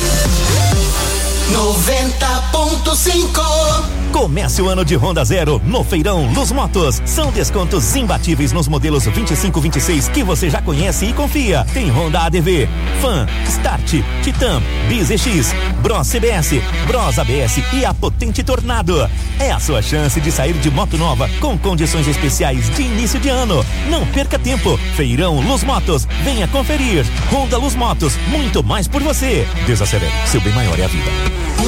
noventa ponto cinco. Comece o ano de Honda Zero no Feirão Luz Motos. São descontos imbatíveis nos modelos vinte e cinco, vinte e seis que você já conhece e confia. Tem Honda A D V, Fan, Start, Titan, Biz E X, Bros C B S, Bros A B S e a potente Tornado. É a sua chance de sair de moto nova com condições especiais de início de ano. Não perca tempo. Feirão Luz Motos. Venha conferir. Honda Luz Motos. Muito mais por você. Desacelere. Seu bem maior é a vida.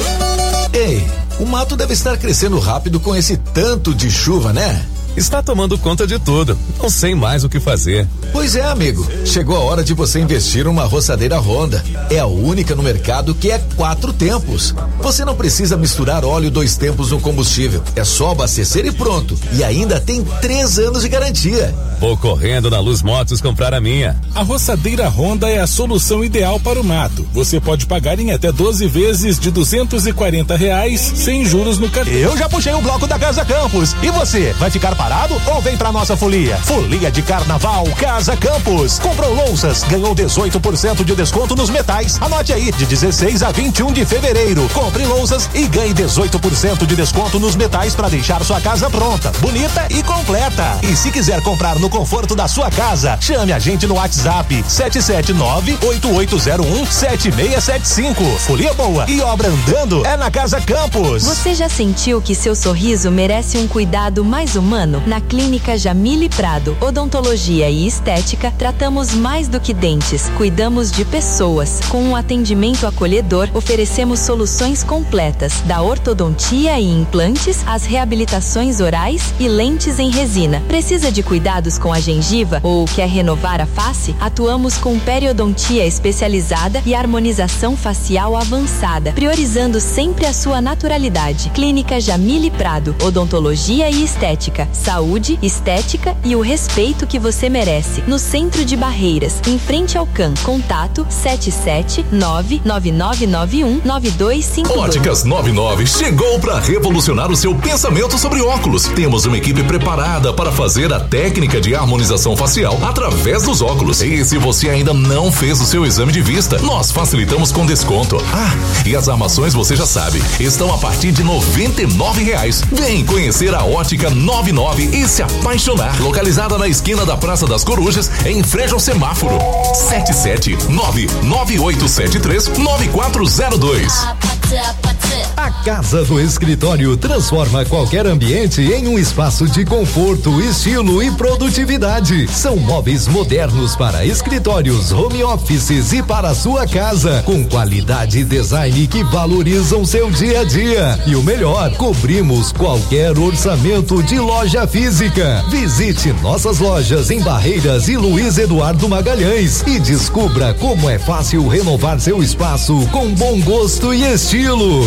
Ei, o mato deve estar crescendo rápido com esse tanto de chuva, né? Está tomando conta de tudo. Não sei mais o que fazer. Pois é, amigo. Chegou a hora de você investir numa roçadeira Honda. É a única no mercado que é quatro tempos. Você não precisa misturar óleo dois tempos no combustível. É só abastecer e pronto. E ainda tem três anos de garantia. Vou correndo na Luz Motos comprar a minha. A roçadeira Honda é a solução ideal para o mato. Você pode pagar em até doze vezes de duzentos e quarenta reais sem juros no cartão. Eu já puxei o bloco da Casa Campos. E você, vai ficar parado ou vem pra nossa folia? Folia de Carnaval Casa Campos. Comprou louças, ganhou dezoito por cento de desconto nos metais. Anote aí, de dezesseis a vinte e um de fevereiro. Compre louças e ganhe dezoito por cento de desconto nos metais para deixar sua casa pronta, bonita e completa. E se quiser comprar no conforto da sua casa, chame a gente no WhatsApp sete sete nove, oito oito zero um, sete seis sete cinco. Folia boa e obra andando é na Casa Campos. Você já sentiu que seu sorriso merece um cuidado mais humano? Na Clínica Jamile Prado, Odontologia e Estética, tratamos mais do que dentes, cuidamos de pessoas. Com um atendimento acolhedor, oferecemos soluções completas, da ortodontia e implantes, às reabilitações orais e lentes em resina. Precisa de cuidados com a gengiva ou quer renovar a face? Atuamos com periodontia especializada e harmonização facial avançada, priorizando sempre a sua naturalidade. Clínica Jamile Prado, Odontologia e Estética. Saúde, estética e o respeito que você merece. No centro de Barreiras, em frente ao C A M. Contato sete sete nove nove nove nove um nove dois cinco dois. Óticas noventa e nove chegou para revolucionar o seu pensamento sobre óculos. Temos uma equipe preparada para fazer a técnica de harmonização facial através dos óculos. E se você ainda não fez o seu exame de vista, nós facilitamos com desconto. Ah, e as armações você já sabe, estão a partir de noventa e nove reais. Vem conhecer a Ótica noventa e nove e se apaixonar. Localizada na esquina da Praça das Corujas, em frente ao semáforo. sete sete nove nove oito sete três nove quatro zero dois. A Casa do Escritório transforma qualquer ambiente em um espaço de conforto, estilo e produtividade. São móveis modernos para escritórios, home offices e para a sua casa, com qualidade e design que valorizam seu dia a dia. E o melhor, cobrimos qualquer orçamento de loja física. Visite nossas lojas em Barreiras e Luiz Eduardo Magalhães e descubra como é fácil renovar seu espaço com bom gosto e estilo.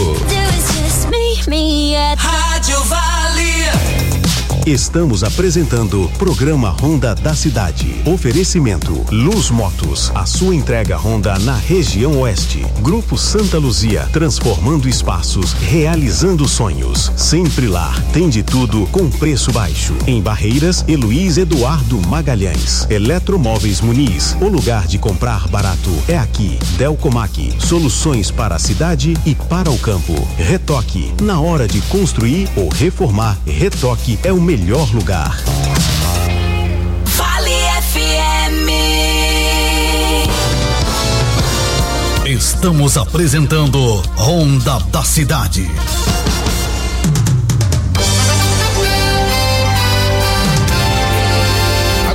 Rádio Vale. Estamos apresentando Programa Honda da Cidade. Oferecimento Luz Motos, a sua entrega Honda na região oeste. Grupo Santa Luzia, transformando espaços, realizando sonhos. Sempre lá, tem de tudo com preço baixo. Em Barreiras e Luiz Eduardo Magalhães. Eletromóveis Muniz, o lugar de comprar barato é aqui. Delcomac, soluções para a cidade e para o campo. Retoque, na hora de construir ou reformar, Retoque é o melhor lugar. Vale F M. Estamos apresentando Honda da Cidade.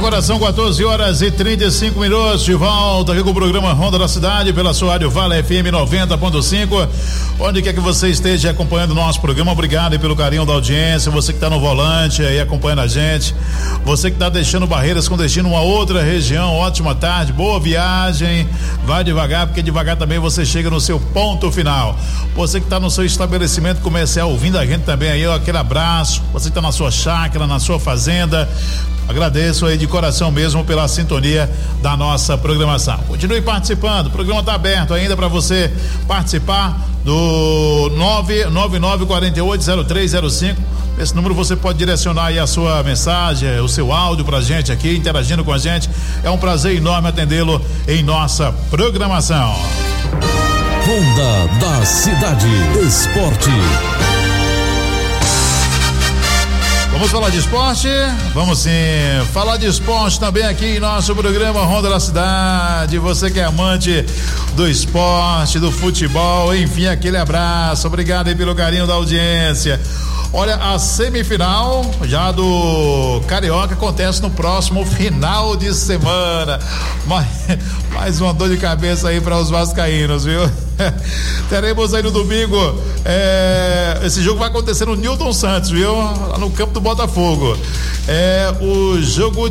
Agora são quatorze horas e trinta e cinco minutos, de volta aqui com o programa Ronda da Cidade pela sua Rádio Vale F M noventa ponto cinco. Onde quer que você esteja acompanhando o nosso programa, obrigado aí pelo carinho da audiência, você que está no volante aí acompanhando a gente, você que está deixando Barreiras com destino a uma outra região, ótima tarde, boa viagem, vai devagar, porque devagar também você chega no seu ponto final. Você que está no seu estabelecimento comercial ouvindo a gente também aí, ó, aquele abraço, você que está na sua chácara, na sua fazenda, agradeço aí de coração mesmo pela sintonia da nossa programação. Continue participando, o programa está aberto ainda para você participar do nove nove nove quatro oito zero três zero cinco. Esse número você pode direcionar aí a sua mensagem, o seu áudio pra gente aqui, interagindo com a gente. É um prazer enorme atendê-lo em nossa programação. Ronda da Cidade Esporte. Vamos falar de esporte? Vamos sim, falar de esporte também aqui em nosso programa Ronda da Cidade. Você que é amante do esporte, do futebol, enfim, aquele abraço, obrigado aí pelo carinho da audiência. Olha, a semifinal já do Carioca acontece no próximo final de semana. Mais, mais uma dor de cabeça aí para os vascaínos, viu? Teremos aí no domingo, é, esse jogo vai acontecer no Newton Santos, viu? Lá no campo do Botafogo. É o jogo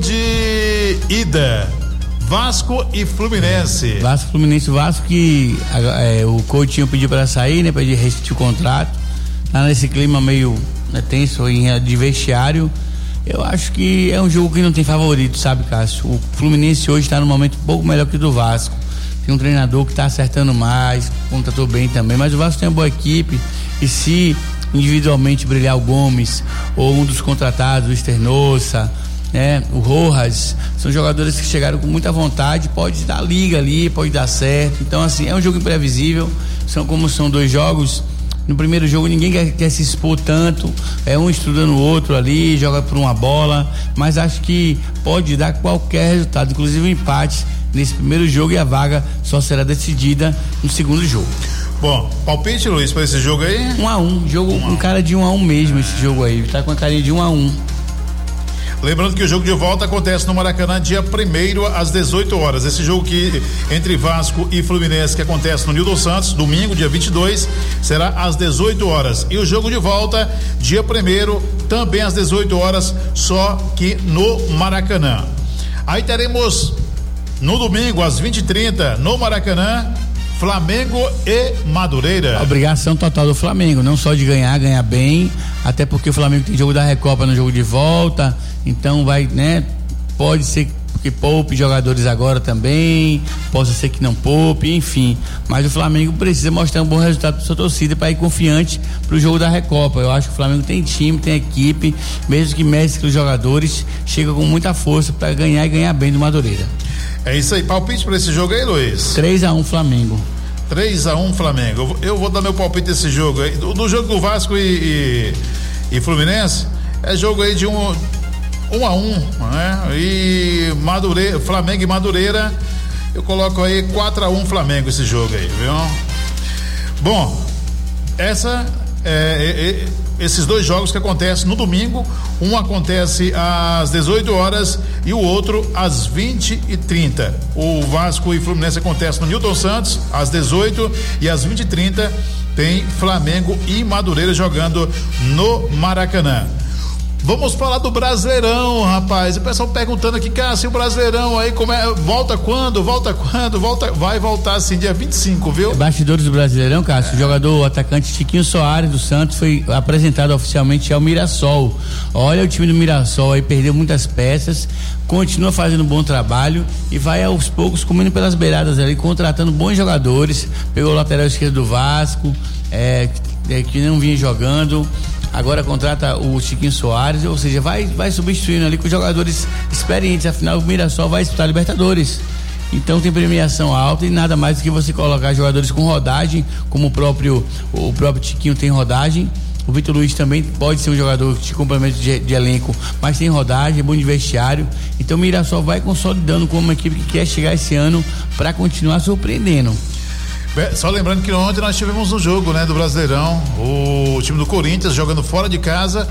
de ida, Vasco e Fluminense. Vasco, Fluminense, Vasco que é, o Coutinho pediu para sair, né? Para ele rescindir o contrato. Tá nesse clima meio, né, tenso em, de vestiário. Eu acho que é um jogo que não tem favorito, sabe, Cássio? O Fluminense hoje está num momento um pouco melhor que o do Vasco. Tem um treinador que está acertando mais, contratou bem também, mas o Vasco tem uma boa equipe e se individualmente brilhar o Gomes ou um dos contratados, o Esternosa, né, o Rojas, são jogadores que chegaram com muita vontade, pode dar liga ali, pode dar certo. Então, assim, é um jogo imprevisível, são como são dois jogos. No primeiro jogo ninguém quer, quer se expor tanto, é um estudando o outro ali, joga por uma bola, mas acho que pode dar qualquer resultado, inclusive um empate nesse primeiro jogo, e a vaga só será decidida no segundo jogo. Bom, palpite, Luiz, para esse jogo aí? Um a um, jogo, um, um cara de um a um mesmo, é. Esse jogo aí, tá com a carinha de um a um. Lembrando que o jogo de volta acontece no Maracanã dia primeiro às dezoito horas. Esse jogo que entre Vasco e Fluminense, que acontece no Newton Santos, domingo, dia vinte e dois, será às dezoito horas. E o jogo de volta, dia primeiro, também às dezoito horas, só que no Maracanã. Aí teremos no domingo, às vinte e trinta, no Maracanã, Flamengo e Madureira. A obrigação total do Flamengo, não só de ganhar, ganhar bem, até porque o Flamengo tem jogo da Recopa no jogo de volta, então vai, né, pode ser que poupe jogadores agora também, possa ser que não poupe, enfim, mas o Flamengo precisa mostrar um bom resultado para sua torcida para ir confiante para o jogo da Recopa. Eu acho que o Flamengo tem time, tem equipe, mesmo que mescle os jogadores, chega com muita força para ganhar e ganhar bem do Madureira. É isso aí, palpite para esse jogo aí, Luiz? três a um Flamengo. três a um Flamengo. Eu vou, eu vou dar meu palpite desse jogo aí. Do, do jogo do Vasco e, e, e Fluminense, é jogo aí de um um a um, né? E Madureira, Flamengo e Madureira, eu coloco aí quatro a um Flamengo esse jogo aí, viu? Bom, essa é, é, esses dois jogos que acontecem no domingo, um acontece às dezoito horas e o outro às vinte e trinta. O Vasco e Fluminense acontece no Newton Santos às dezoito e às vinte e trinta tem Flamengo e Madureira jogando no Maracanã. Vamos falar do Brasileirão, rapaz. O pessoal perguntando aqui, Cássio, o Brasileirão aí, como é, volta quando? Volta quando? Volta, vai voltar assim, dia vinte e cinco, viu? É, bastidores do Brasileirão, Cássio. É. O jogador, o atacante Chiquinho Soares do Santos foi apresentado oficialmente ao Mirassol. Olha, o time do Mirassol aí perdeu muitas peças, continua fazendo um bom trabalho e vai aos poucos comendo pelas beiradas ali, contratando bons jogadores. Pegou o lateral esquerdo do Vasco, é, é, que não vinha jogando. Agora contrata o Chiquinho Soares, ou seja, vai, vai substituindo ali com jogadores experientes, afinal o Mirassol vai disputar Libertadores. Então tem premiação alta e nada mais do que você colocar jogadores com rodagem, como o próprio, o próprio Chiquinho tem rodagem. O Vitor Luiz também pode ser um jogador de complemento de, de elenco, mas tem rodagem, é bom de vestiário. Então o Mirassol vai consolidando como uma equipe que quer chegar esse ano para continuar surpreendendo. Só lembrando que ontem nós tivemos um jogo, né, do Brasileirão, o time do Corinthians jogando fora de casa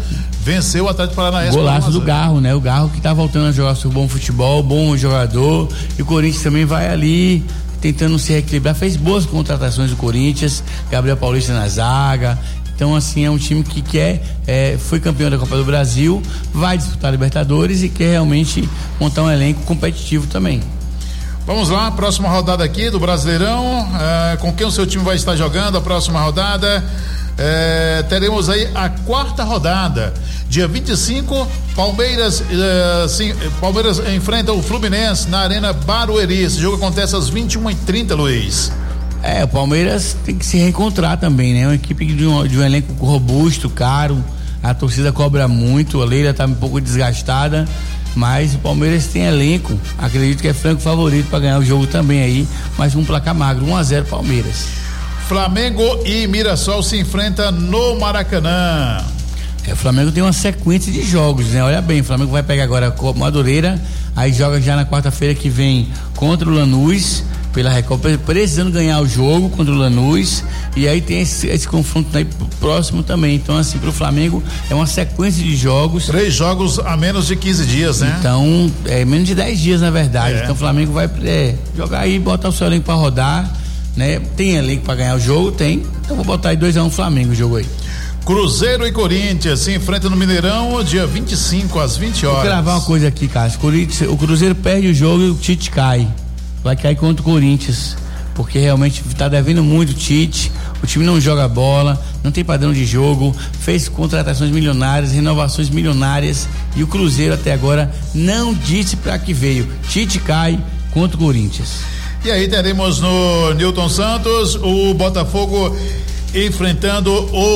venceu o Atlético Paranaense. Golaço do Garro, né? O Garro que tá voltando a jogar seu bom futebol, bom jogador, e o Corinthians também vai ali tentando se reequilibrar, fez boas contratações do Corinthians, Gabriel Paulista na zaga. Então, assim, é um time que quer, é, foi campeão da Copa do Brasil, vai disputar a Libertadores e quer realmente montar um elenco competitivo também. Vamos lá, próxima rodada aqui do Brasileirão, é, com quem o seu time vai estar jogando a próxima rodada? É, teremos aí a quarta rodada, dia vinte e cinco, Palmeiras, é, sim, Palmeiras enfrenta o Fluminense na Arena Barueri. Esse jogo acontece às vinte e uma e trinta, Luiz. É, o Palmeiras tem que se reencontrar também, né? É uma equipe de um, de um elenco robusto, caro, a torcida cobra muito, a Leila tá um pouco desgastada, mas o Palmeiras tem elenco, acredito que é franco favorito para ganhar o jogo também aí, mas um placar magro, um a zero Palmeiras. Flamengo e Mirassol se enfrentam no Maracanã. É, o Flamengo tem uma sequência de jogos, né? Olha bem, o Flamengo vai pegar agora a Madureira, aí joga já na quarta-feira que vem contra o Lanús, pela Recopa, precisando ganhar o jogo contra o Lanús, e aí tem esse, esse confronto aí próximo também. Então, assim, pro Flamengo é uma sequência de jogos. Três jogos a menos de quinze dias, né? Então, é menos de dez dias, na verdade. É. Então, o Flamengo vai é, jogar aí, botar o seu elenco pra rodar, né? Tem elenco pra ganhar o jogo? Tem. Então, vou botar aí dois a um Flamengo o jogo aí. Cruzeiro e Corinthians se enfrentam no Mineirão, dia vinte e cinco, às vinte horas. Vou gravar uma coisa aqui, Cássio. O Cruzeiro perde o jogo e o Tite cai. Vai cair contra o Corinthians, porque realmente está devendo muito o Tite, o time não joga bola, não tem padrão de jogo, fez contratações milionárias, renovações milionárias, e o Cruzeiro até agora não disse para que veio. Tite cai contra o Corinthians. E aí teremos no Newton Santos o Botafogo enfrentando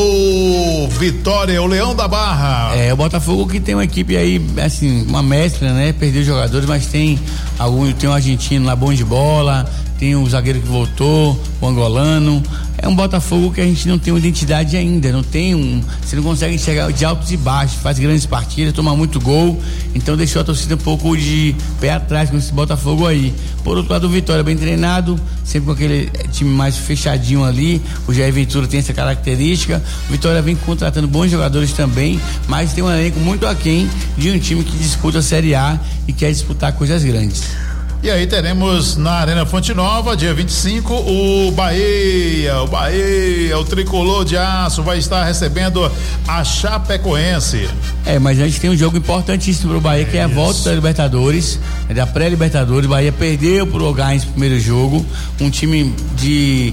o Vitória, o Leão da Barra. É, o Botafogo que tem uma equipe aí, assim, uma mescla, né? Perdeu jogadores, mas tem algum, tem um argentino lá bom de bola, tem um zagueiro que voltou, o angolano. É um Botafogo que a gente não tem uma identidade ainda, não tem um, você não consegue enxergar de altos e baixos, faz grandes partidas, toma muito gol, então deixou a torcida um pouco de pé atrás com esse Botafogo aí. Por outro lado, o Vitória bem treinado, sempre com aquele time mais fechadinho ali, o Jair Ventura tem essa característica, o Vitória vem contratando bons jogadores também, mas tem um elenco muito aquém de um time que disputa a Série A e quer disputar coisas grandes. E aí teremos na Arena Fonte Nova, dia vinte e cinco, o Bahia, o Bahia, o tricolor de aço vai estar recebendo a Chapecoense. É, mas a gente tem um jogo importantíssimo pro Bahia, que é a volta da Libertadores, da pré-Libertadores. O Bahia perdeu pro Ogás no primeiro jogo, um time de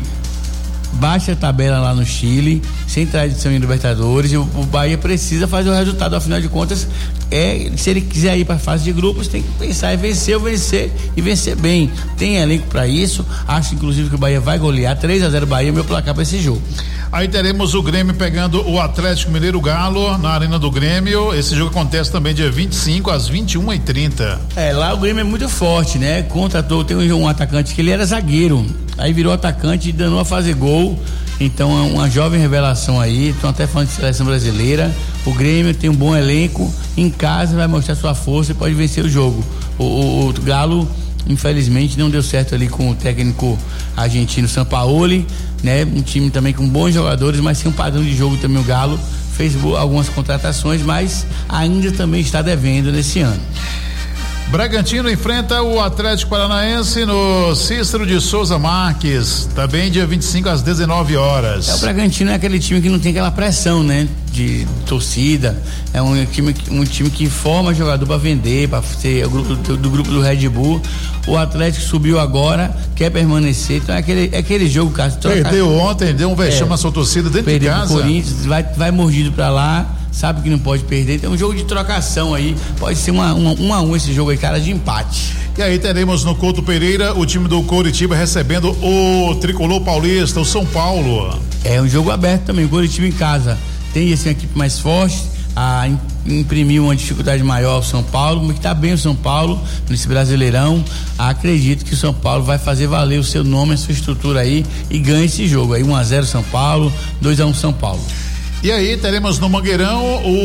baixa tabela lá no Chile, sem tradição em Libertadores, e o, o Bahia precisa fazer o resultado, afinal de contas, é, se ele quiser ir para a fase de grupos, tem que pensar em vencer ou vencer e vencer bem. Tem elenco para isso, acho inclusive que o Bahia vai golear, três a zero Bahia, meu placar para esse jogo. Aí teremos o Grêmio pegando o Atlético Mineiro Galo na Arena do Grêmio. Esse jogo acontece também dia vinte e cinco às vinte e uma e trinta. É, lá o Grêmio é muito forte, né? Contratou, tem um, um atacante que ele era zagueiro, aí virou atacante e danou a fazer gol. Então é uma jovem revelação aí, estão até falando de seleção brasileira. O Grêmio tem um bom elenco, em casa vai mostrar sua força e pode vencer o jogo. O, o, o Galo, infelizmente, não deu certo ali com o técnico argentino Sampaoli, né? Um time também com bons jogadores, mas sem um padrão de jogo também. O Galo fez algumas contratações, mas ainda também está devendo nesse ano. Bragantino enfrenta o Atlético Paranaense no Cícero de Souza Marques, também dia vinte e cinco às dezenove horas. É, o Bragantino é aquele time que não tem aquela pressão, né? De torcida, é um time, um time que forma jogador para vender, para ser o grupo do, do grupo do Red Bull. O Atlético subiu agora, quer permanecer, então é aquele, é aquele jogo, cara. Perdeu ontem, deu um vexame na sua torcida dentro de casa. O Corinthians vai, vai mordido para lá, sabe que não pode perder, tem um jogo de trocação aí, pode ser uma, uma, um a um esse jogo aí, cara, de empate. E aí teremos no Couto Pereira o time do Coritiba recebendo o tricolor paulista, o São Paulo. É um jogo aberto também, o Coritiba em casa tem assim, a equipe mais forte, a imprimir uma dificuldade maior ao São Paulo, mas que está bem o São Paulo nesse Brasileirão. Acredito que o São Paulo vai fazer valer o seu nome, a sua estrutura aí e ganha esse jogo aí, um a zero São Paulo, dois a um São Paulo. E aí teremos no Mangueirão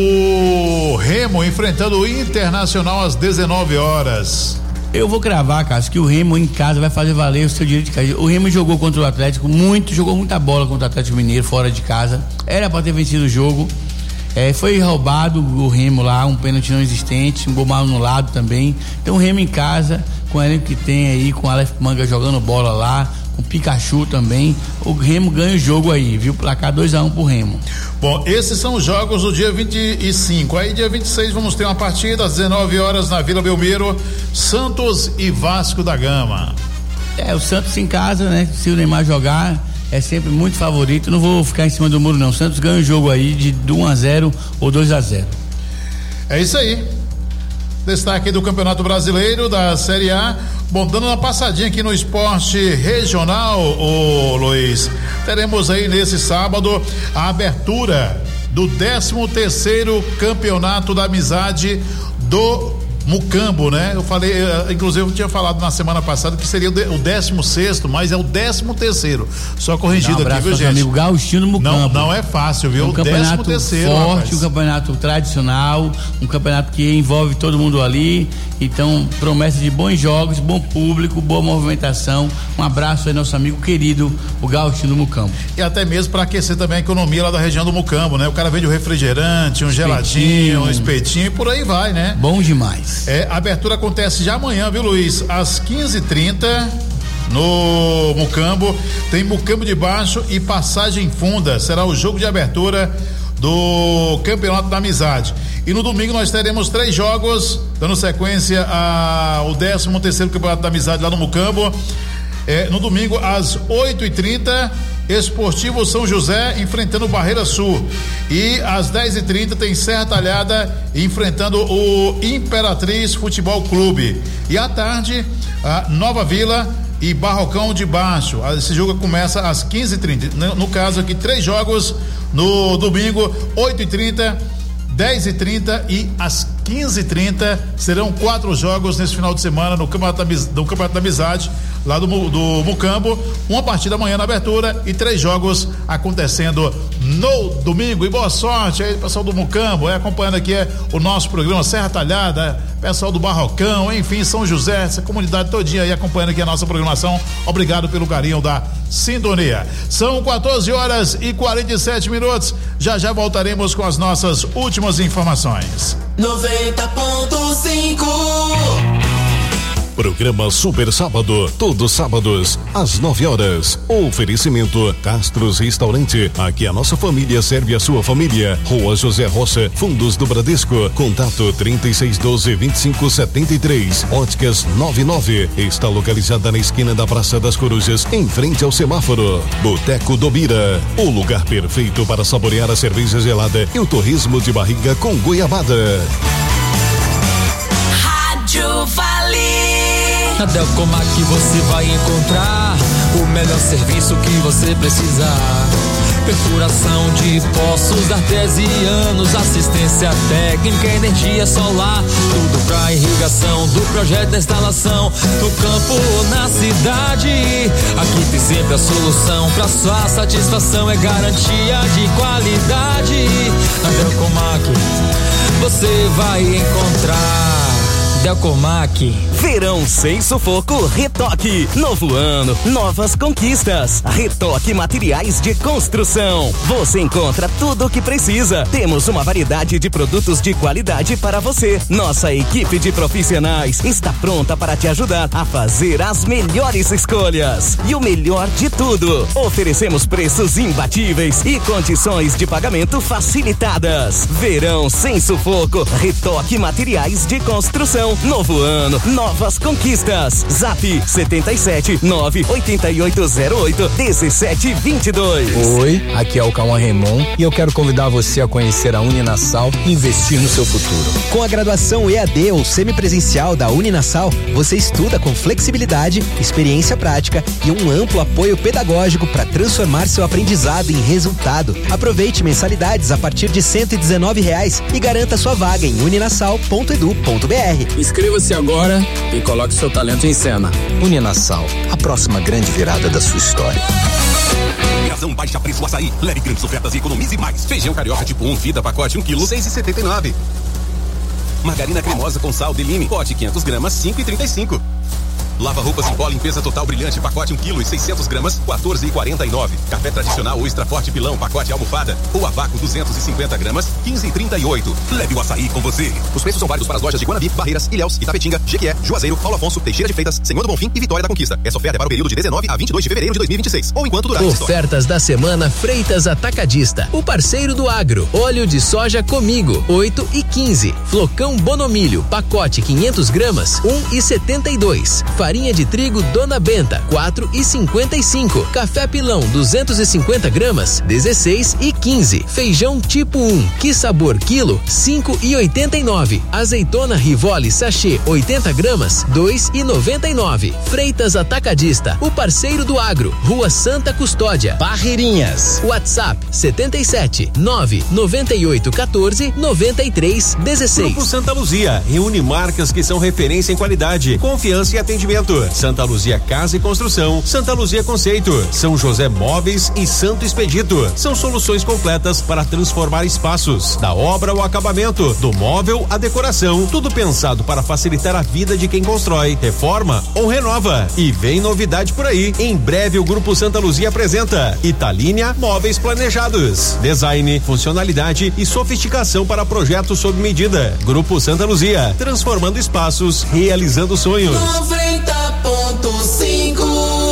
o Remo enfrentando o Internacional às dezenove horas. Eu vou cravar, Cássio, que o Remo em casa vai fazer valer o seu direito de casa. O Remo jogou contra o Atlético muito, jogou muita bola contra o Atlético Mineiro fora de casa. Era para ter vencido o jogo É, foi roubado o Remo lá, um pênalti não existente, um gol mal anulado também. Então o Remo em casa, com o elenco que tem aí, com o Aleph Manga jogando bola lá, com o Pikachu também, o Remo ganha o jogo aí, viu? Placar dois a um pro Remo. Bom, esses são os jogos do dia vinte e cinco. Aí dia vinte e seis vamos ter uma partida às dezenove horas na Vila Belmiro, Santos e Vasco da Gama. É, o Santos em casa, né? Se o Neymar jogar, é sempre muito favorito. Não vou ficar em cima do muro, não. O Santos ganha o jogo aí de um a zero ou dois a zero. É isso aí. Destaque do Campeonato Brasileiro da Série A. Bom, dando uma passadinha aqui no esporte regional, ô Luiz. Teremos aí nesse sábado a abertura do décimo terceiro Campeonato da Amizade do Mucambo, né? Eu falei, inclusive eu tinha falado na semana passada que seria o décimo sexto, mas é o décimo terceiro. Só corrigido um aqui, viu, gente? Amigo Gauchino Mucambo. Não, não é fácil, viu? É um o campeonato terceiro, forte, rapaz. um campeonato tradicional, um campeonato que envolve todo mundo ali. Então, promessa de bons jogos, bom público, boa movimentação. Um abraço aí, nosso amigo querido, o Gauchino Mucambo. E até mesmo para aquecer também a economia lá da região do Mucambo, né? O cara vende um refrigerante, um espetinho, geladinho, um espetinho e por aí vai, né? Bom demais. É, a abertura acontece já amanhã, viu, Luiz? Às quinze e trinta no Mucambo. Tem Mucambo de Baixo e Passagem Funda. Será o jogo de abertura do Campeonato da Amizade. E no domingo nós teremos três jogos, dando sequência ao décimo terceiro Campeonato da Amizade lá no Mucambo. É, no domingo, às oito e trinta, Esportivo São José enfrentando Barreira Sul. E às dez e trinta tem Serra Talhada enfrentando o Imperatriz Futebol Clube. E à tarde, a Nova Vila e Barrocão de Baixo. Esse jogo começa às quinze e trinta. No, no caso aqui, três jogos no domingo, oito e trinta, dez e trinta e às quinze e trinta serão quatro jogos nesse final de semana no Campeonato da, do Campeonato da Amizade lá do, do Mucambo, uma partida amanhã na abertura e três jogos acontecendo no domingo. E boa sorte aí, pessoal do Mucambo, é, acompanhando aqui é, o nosso programa Serra Talhada, pessoal do Barrocão, enfim, São José, essa comunidade todinha aí acompanhando aqui a nossa programação. Obrigado pelo carinho da sintonia. São quatorze horas e quarenta e sete minutos. Já já voltaremos com as nossas últimas informações. noventa ponto cinco. Programa Super Sábado, todos sábados, às nove horas. Oferecimento Castros Restaurante. Aqui a nossa família serve a sua família. Rua José Rocha, Fundos do Bradesco. Contato trinta e seis doze, vinte e cinco setenta e três. Óticas noventa e nove. Está localizada na esquina da Praça das Corujas, em frente ao semáforo. Boteco do Bira, o lugar perfeito para saborear a cerveja gelada e o torresmo de barriga com goiabada. Rádio Vale. Na Delcomac você vai encontrar o melhor serviço que você precisar. Perfuração de poços artesianos, assistência técnica, energia solar, tudo pra irrigação do projeto da instalação, no campo ou na cidade. Aqui tem sempre a solução pra sua satisfação, é garantia de qualidade. Na Delcomac você vai encontrar Delcomac. Verão sem sufoco, Retoque. Novo ano, novas conquistas. Retoque Materiais de Construção. Você encontra tudo o que precisa. Temos uma variedade de produtos de qualidade para você. Nossa equipe de profissionais está pronta para te ajudar a fazer as melhores escolhas. E o melhor de tudo, oferecemos preços imbatíveis e condições de pagamento facilitadas. Verão sem sufoco, Retoque Materiais de Construção. Novo ano, novas conquistas. Zap setenta e sete, nove oito oito zero oito, dezessete vinte e dois. Oi, aqui é o Cauã Raymond e eu quero convidar você a conhecer a Uninasal e investir no seu futuro. Com a graduação E A D ou semipresencial da Uninasal, você estuda com flexibilidade, experiência prática e um amplo apoio pedagógico para transformar seu aprendizado em resultado. Aproveite mensalidades a partir de cento e dezenove reais e garanta sua vaga em uninasal ponto edu ponto br. Inscreva-se agora e coloque seu talento em cena. Uninasal, a próxima grande virada da sua história. Razão baixa preço açaí. Leve grandes ofertas e economize mais. Feijão carioca tipo um, vida pacote um quilo, seis e setenta e nove. Margarina cremosa com sal de lime, pote quinhentas gramas, cinco e trinta e cinco. Lava roupas em pó, limpeza total brilhante, pacote um quilo e seiscentos gramas, quatorze e quarenta e nove. Café tradicional ou extra forte pilão, pacote almofada ou a vácuo duzentos e cinquenta gramas, quinze e trinta e oito. Leve o açaí com você. Os preços são válidos para as lojas de Guanabi, Barreiras, Ilhéus, Itapetinga, Jequié, Juazeiro, Paulo Afonso, Teixeira de Freitas, Senhor do Bonfim e Vitória da Conquista. Essa oferta é para o período de dezenove a vinte e dois de fevereiro de dois mil e vinte e seis ou enquanto durar a história. Ofertas da semana Freitas Atacadista, o parceiro do agro. Óleo de soja Comigo, oito e quinze. Flocão Bonomilho, pacote quinhentos gramas, um e setenta e dois. Farinha de trigo Dona Benta, quatro e cinquenta e cinco. Café Pilão, duzentos e cinquenta gramas, dezesseis e quinze. Feijão tipo um, que sabor quilo, cinco e oitenta e nove. Azeitona Rivoli sachê, oitenta gramas, dois e noventa e nove. Freitas Atacadista, o parceiro do agro. Rua Santa Custódia, Barreirinhas. WhatsApp setenta e sete, nove noventa e oito, quatorze, noventa e três, dezesseis. Grupo Santa Luzia reúne marcas que são referência em qualidade, confiança e atendimento. Santa Luzia Casa e Construção, Santa Luzia Conceito, São José Móveis e Santo Expedito. São soluções completas para transformar espaços, da obra ao acabamento, do móvel à decoração, tudo pensado para facilitar a vida de quem constrói, reforma ou renova. E vem novidade por aí. Em breve o Grupo Santa Luzia apresenta Italínia Móveis Planejados. Design, funcionalidade e sofisticação para projetos sob medida. Grupo Santa Luzia, transformando espaços, realizando sonhos. noventa ponto cinco.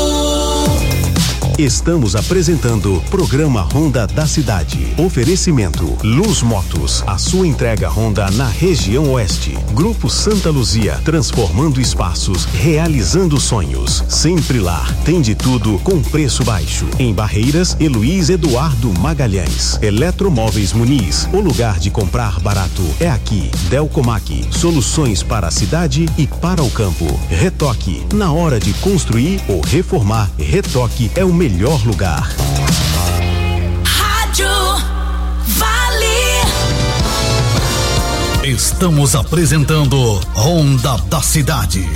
Estamos apresentando Programa Honda da Cidade. Oferecimento Luz Motos, a sua entrega Honda na região oeste. Grupo Santa Luzia, transformando espaços, realizando sonhos. Sempre lá, tem de tudo com preço baixo. Em Barreiras, Heloís Eduardo Magalhães. Eletromóveis Muniz, o lugar de comprar barato é aqui. Delcomac, soluções para a cidade e para o campo. Retoque, na hora de construir ou reformar, Retoque é o melhor melhor lugar. Rádio Vale. Estamos apresentando Honda da Cidade.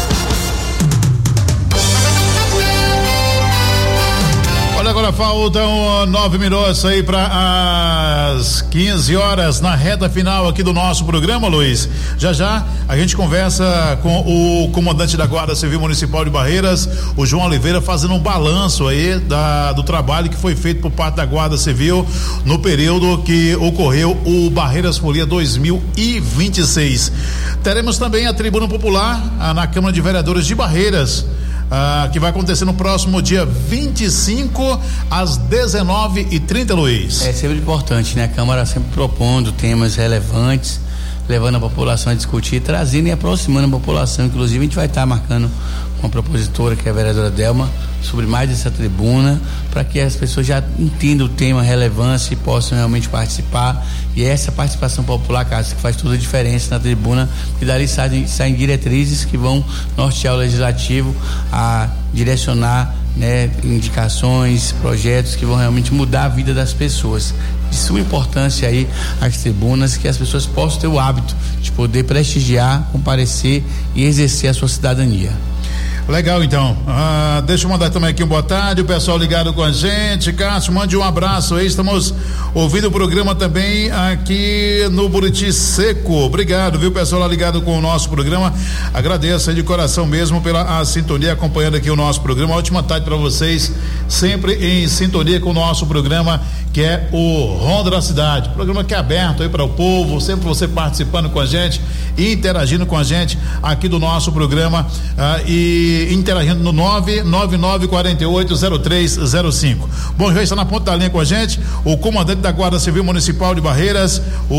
Olha, agora faltam nove minutos aí para as quinze horas na reta final aqui do nosso programa, Luiz. Já já a gente conversa com o comandante da Guarda Civil Municipal de Barreiras, o João Oliveira, fazendo um balanço aí da, do trabalho que foi feito por parte da Guarda Civil no período que ocorreu o Barreiras Folia dois mil e vinte e seis. Teremos também a Tribuna Popular ah, na Câmara de Vereadores de Barreiras. Ah, que vai acontecer no próximo dia vinte e cinco às dezenove e trinta, Luiz. É sempre importante, né? A Câmara sempre propondo temas relevantes, levando a população a discutir, trazendo e aproximando a população. Inclusive, a gente vai estar marcando com a propositora, que é a vereadora Delma, sobre mais essa tribuna, para que as pessoas já entendam o tema, a relevância e possam realmente participar. E é essa participação popular, Cássio, que faz toda a diferença na tribuna, e dali saem, saem diretrizes que vão nortear o legislativo a direcionar, né, indicações, projetos que vão realmente mudar a vida das pessoas. De suma importância aí as tribunas, que as pessoas possam ter o hábito de poder prestigiar, comparecer e exercer a sua cidadania. Legal, então. Ah, deixa eu mandar também aqui um boa tarde, o pessoal ligado com a gente. Cássio, mande um abraço aí. Estamos ouvindo o programa também aqui no Buriti Seco. Obrigado, viu, pessoal lá ligado com o nosso programa. Agradeço aí de coração mesmo pela a sintonia, acompanhando aqui o nosso programa. Ótima tarde para vocês, sempre em sintonia com o nosso programa, que é o Honda da Cidade. Programa que é aberto aí para o povo, sempre você participando com a gente, interagindo com a gente aqui do nosso programa, ah, e interagindo no nove nove nove quatro oito zero três zero cinco. Bom, já está na ponta da linha com a gente o comandante da Guarda Civil Municipal de Barreiras,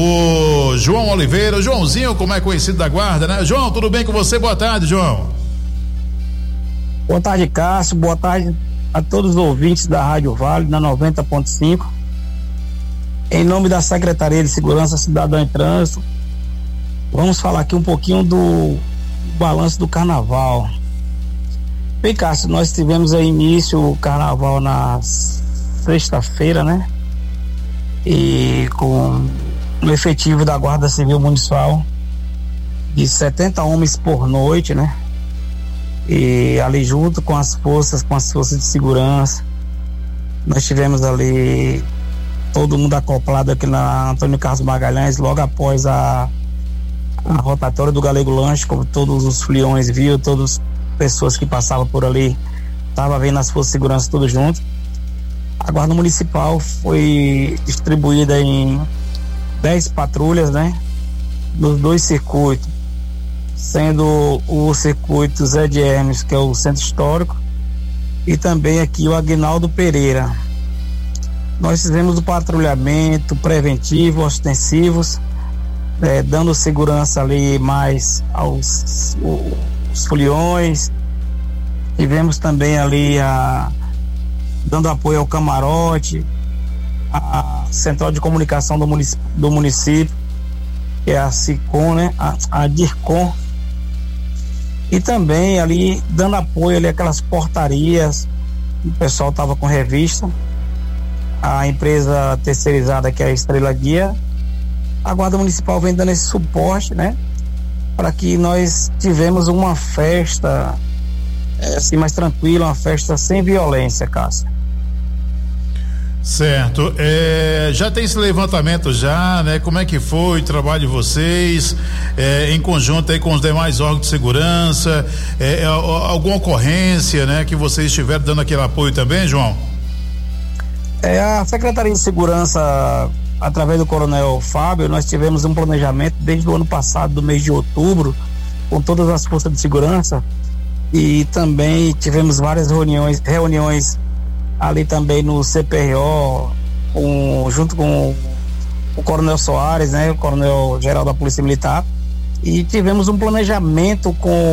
o João Oliveira, o Joãozinho, como é conhecido da Guarda, né? João, tudo bem com você? Boa tarde, João. Boa tarde, Cássio, boa tarde a todos os ouvintes da Rádio Vale, na noventa ponto cinco. Em nome da Secretaria de Segurança Cidadã e Trânsito, vamos falar aqui um pouquinho do balanço do carnaval. Bem, Cássio, nós tivemos aí início o carnaval na sexta-feira, né? E com um efetivo da Guarda Civil Municipal de setenta homens por noite, né? E ali junto com as forças, com as forças de segurança, nós tivemos ali todo mundo acoplado aqui na Antônio Carlos Magalhães, logo após a, a rotatória do Galego Lanche, como todos os foliões viram, todos pessoas que passavam por ali, tava vendo as forças de segurança tudo junto. A Guarda Municipal foi distribuída em dez patrulhas, né? Nos dois circuitos, sendo o circuito Zé de Hermes, que é o centro histórico, e também aqui o Aguinaldo Pereira. Nós fizemos o patrulhamento preventivo, ostensivos, eh, dando segurança ali mais aos os foliões. Tivemos também ali a dando apoio ao camarote, a central de comunicação do município, do município que é a SICOM, né? A, a DIRCOM, e também ali dando apoio ali aquelas portarias, o pessoal estava com revista, a empresa terceirizada que é a Estrela Guia, a Guarda Municipal vem dando esse suporte, né? Para que nós tivemos uma festa é, assim, mais tranquila, uma festa sem violência, Cássio. Certo, é, já tem esse levantamento já, né? Como é que foi o trabalho de vocês, é, em conjunto aí com os demais órgãos de segurança, é, é, alguma ocorrência, né? Que vocês estiveram dando aquele apoio também, João? É, a Secretaria de Segurança, através do Coronel Fábio, nós tivemos um planejamento desde o ano passado, do mês de outubro, com todas as forças de segurança, e também tivemos várias reuniões, reuniões ali também no C P R O, um, junto com o Coronel Soares, né, o Coronel Geral da Polícia Militar, e tivemos um planejamento com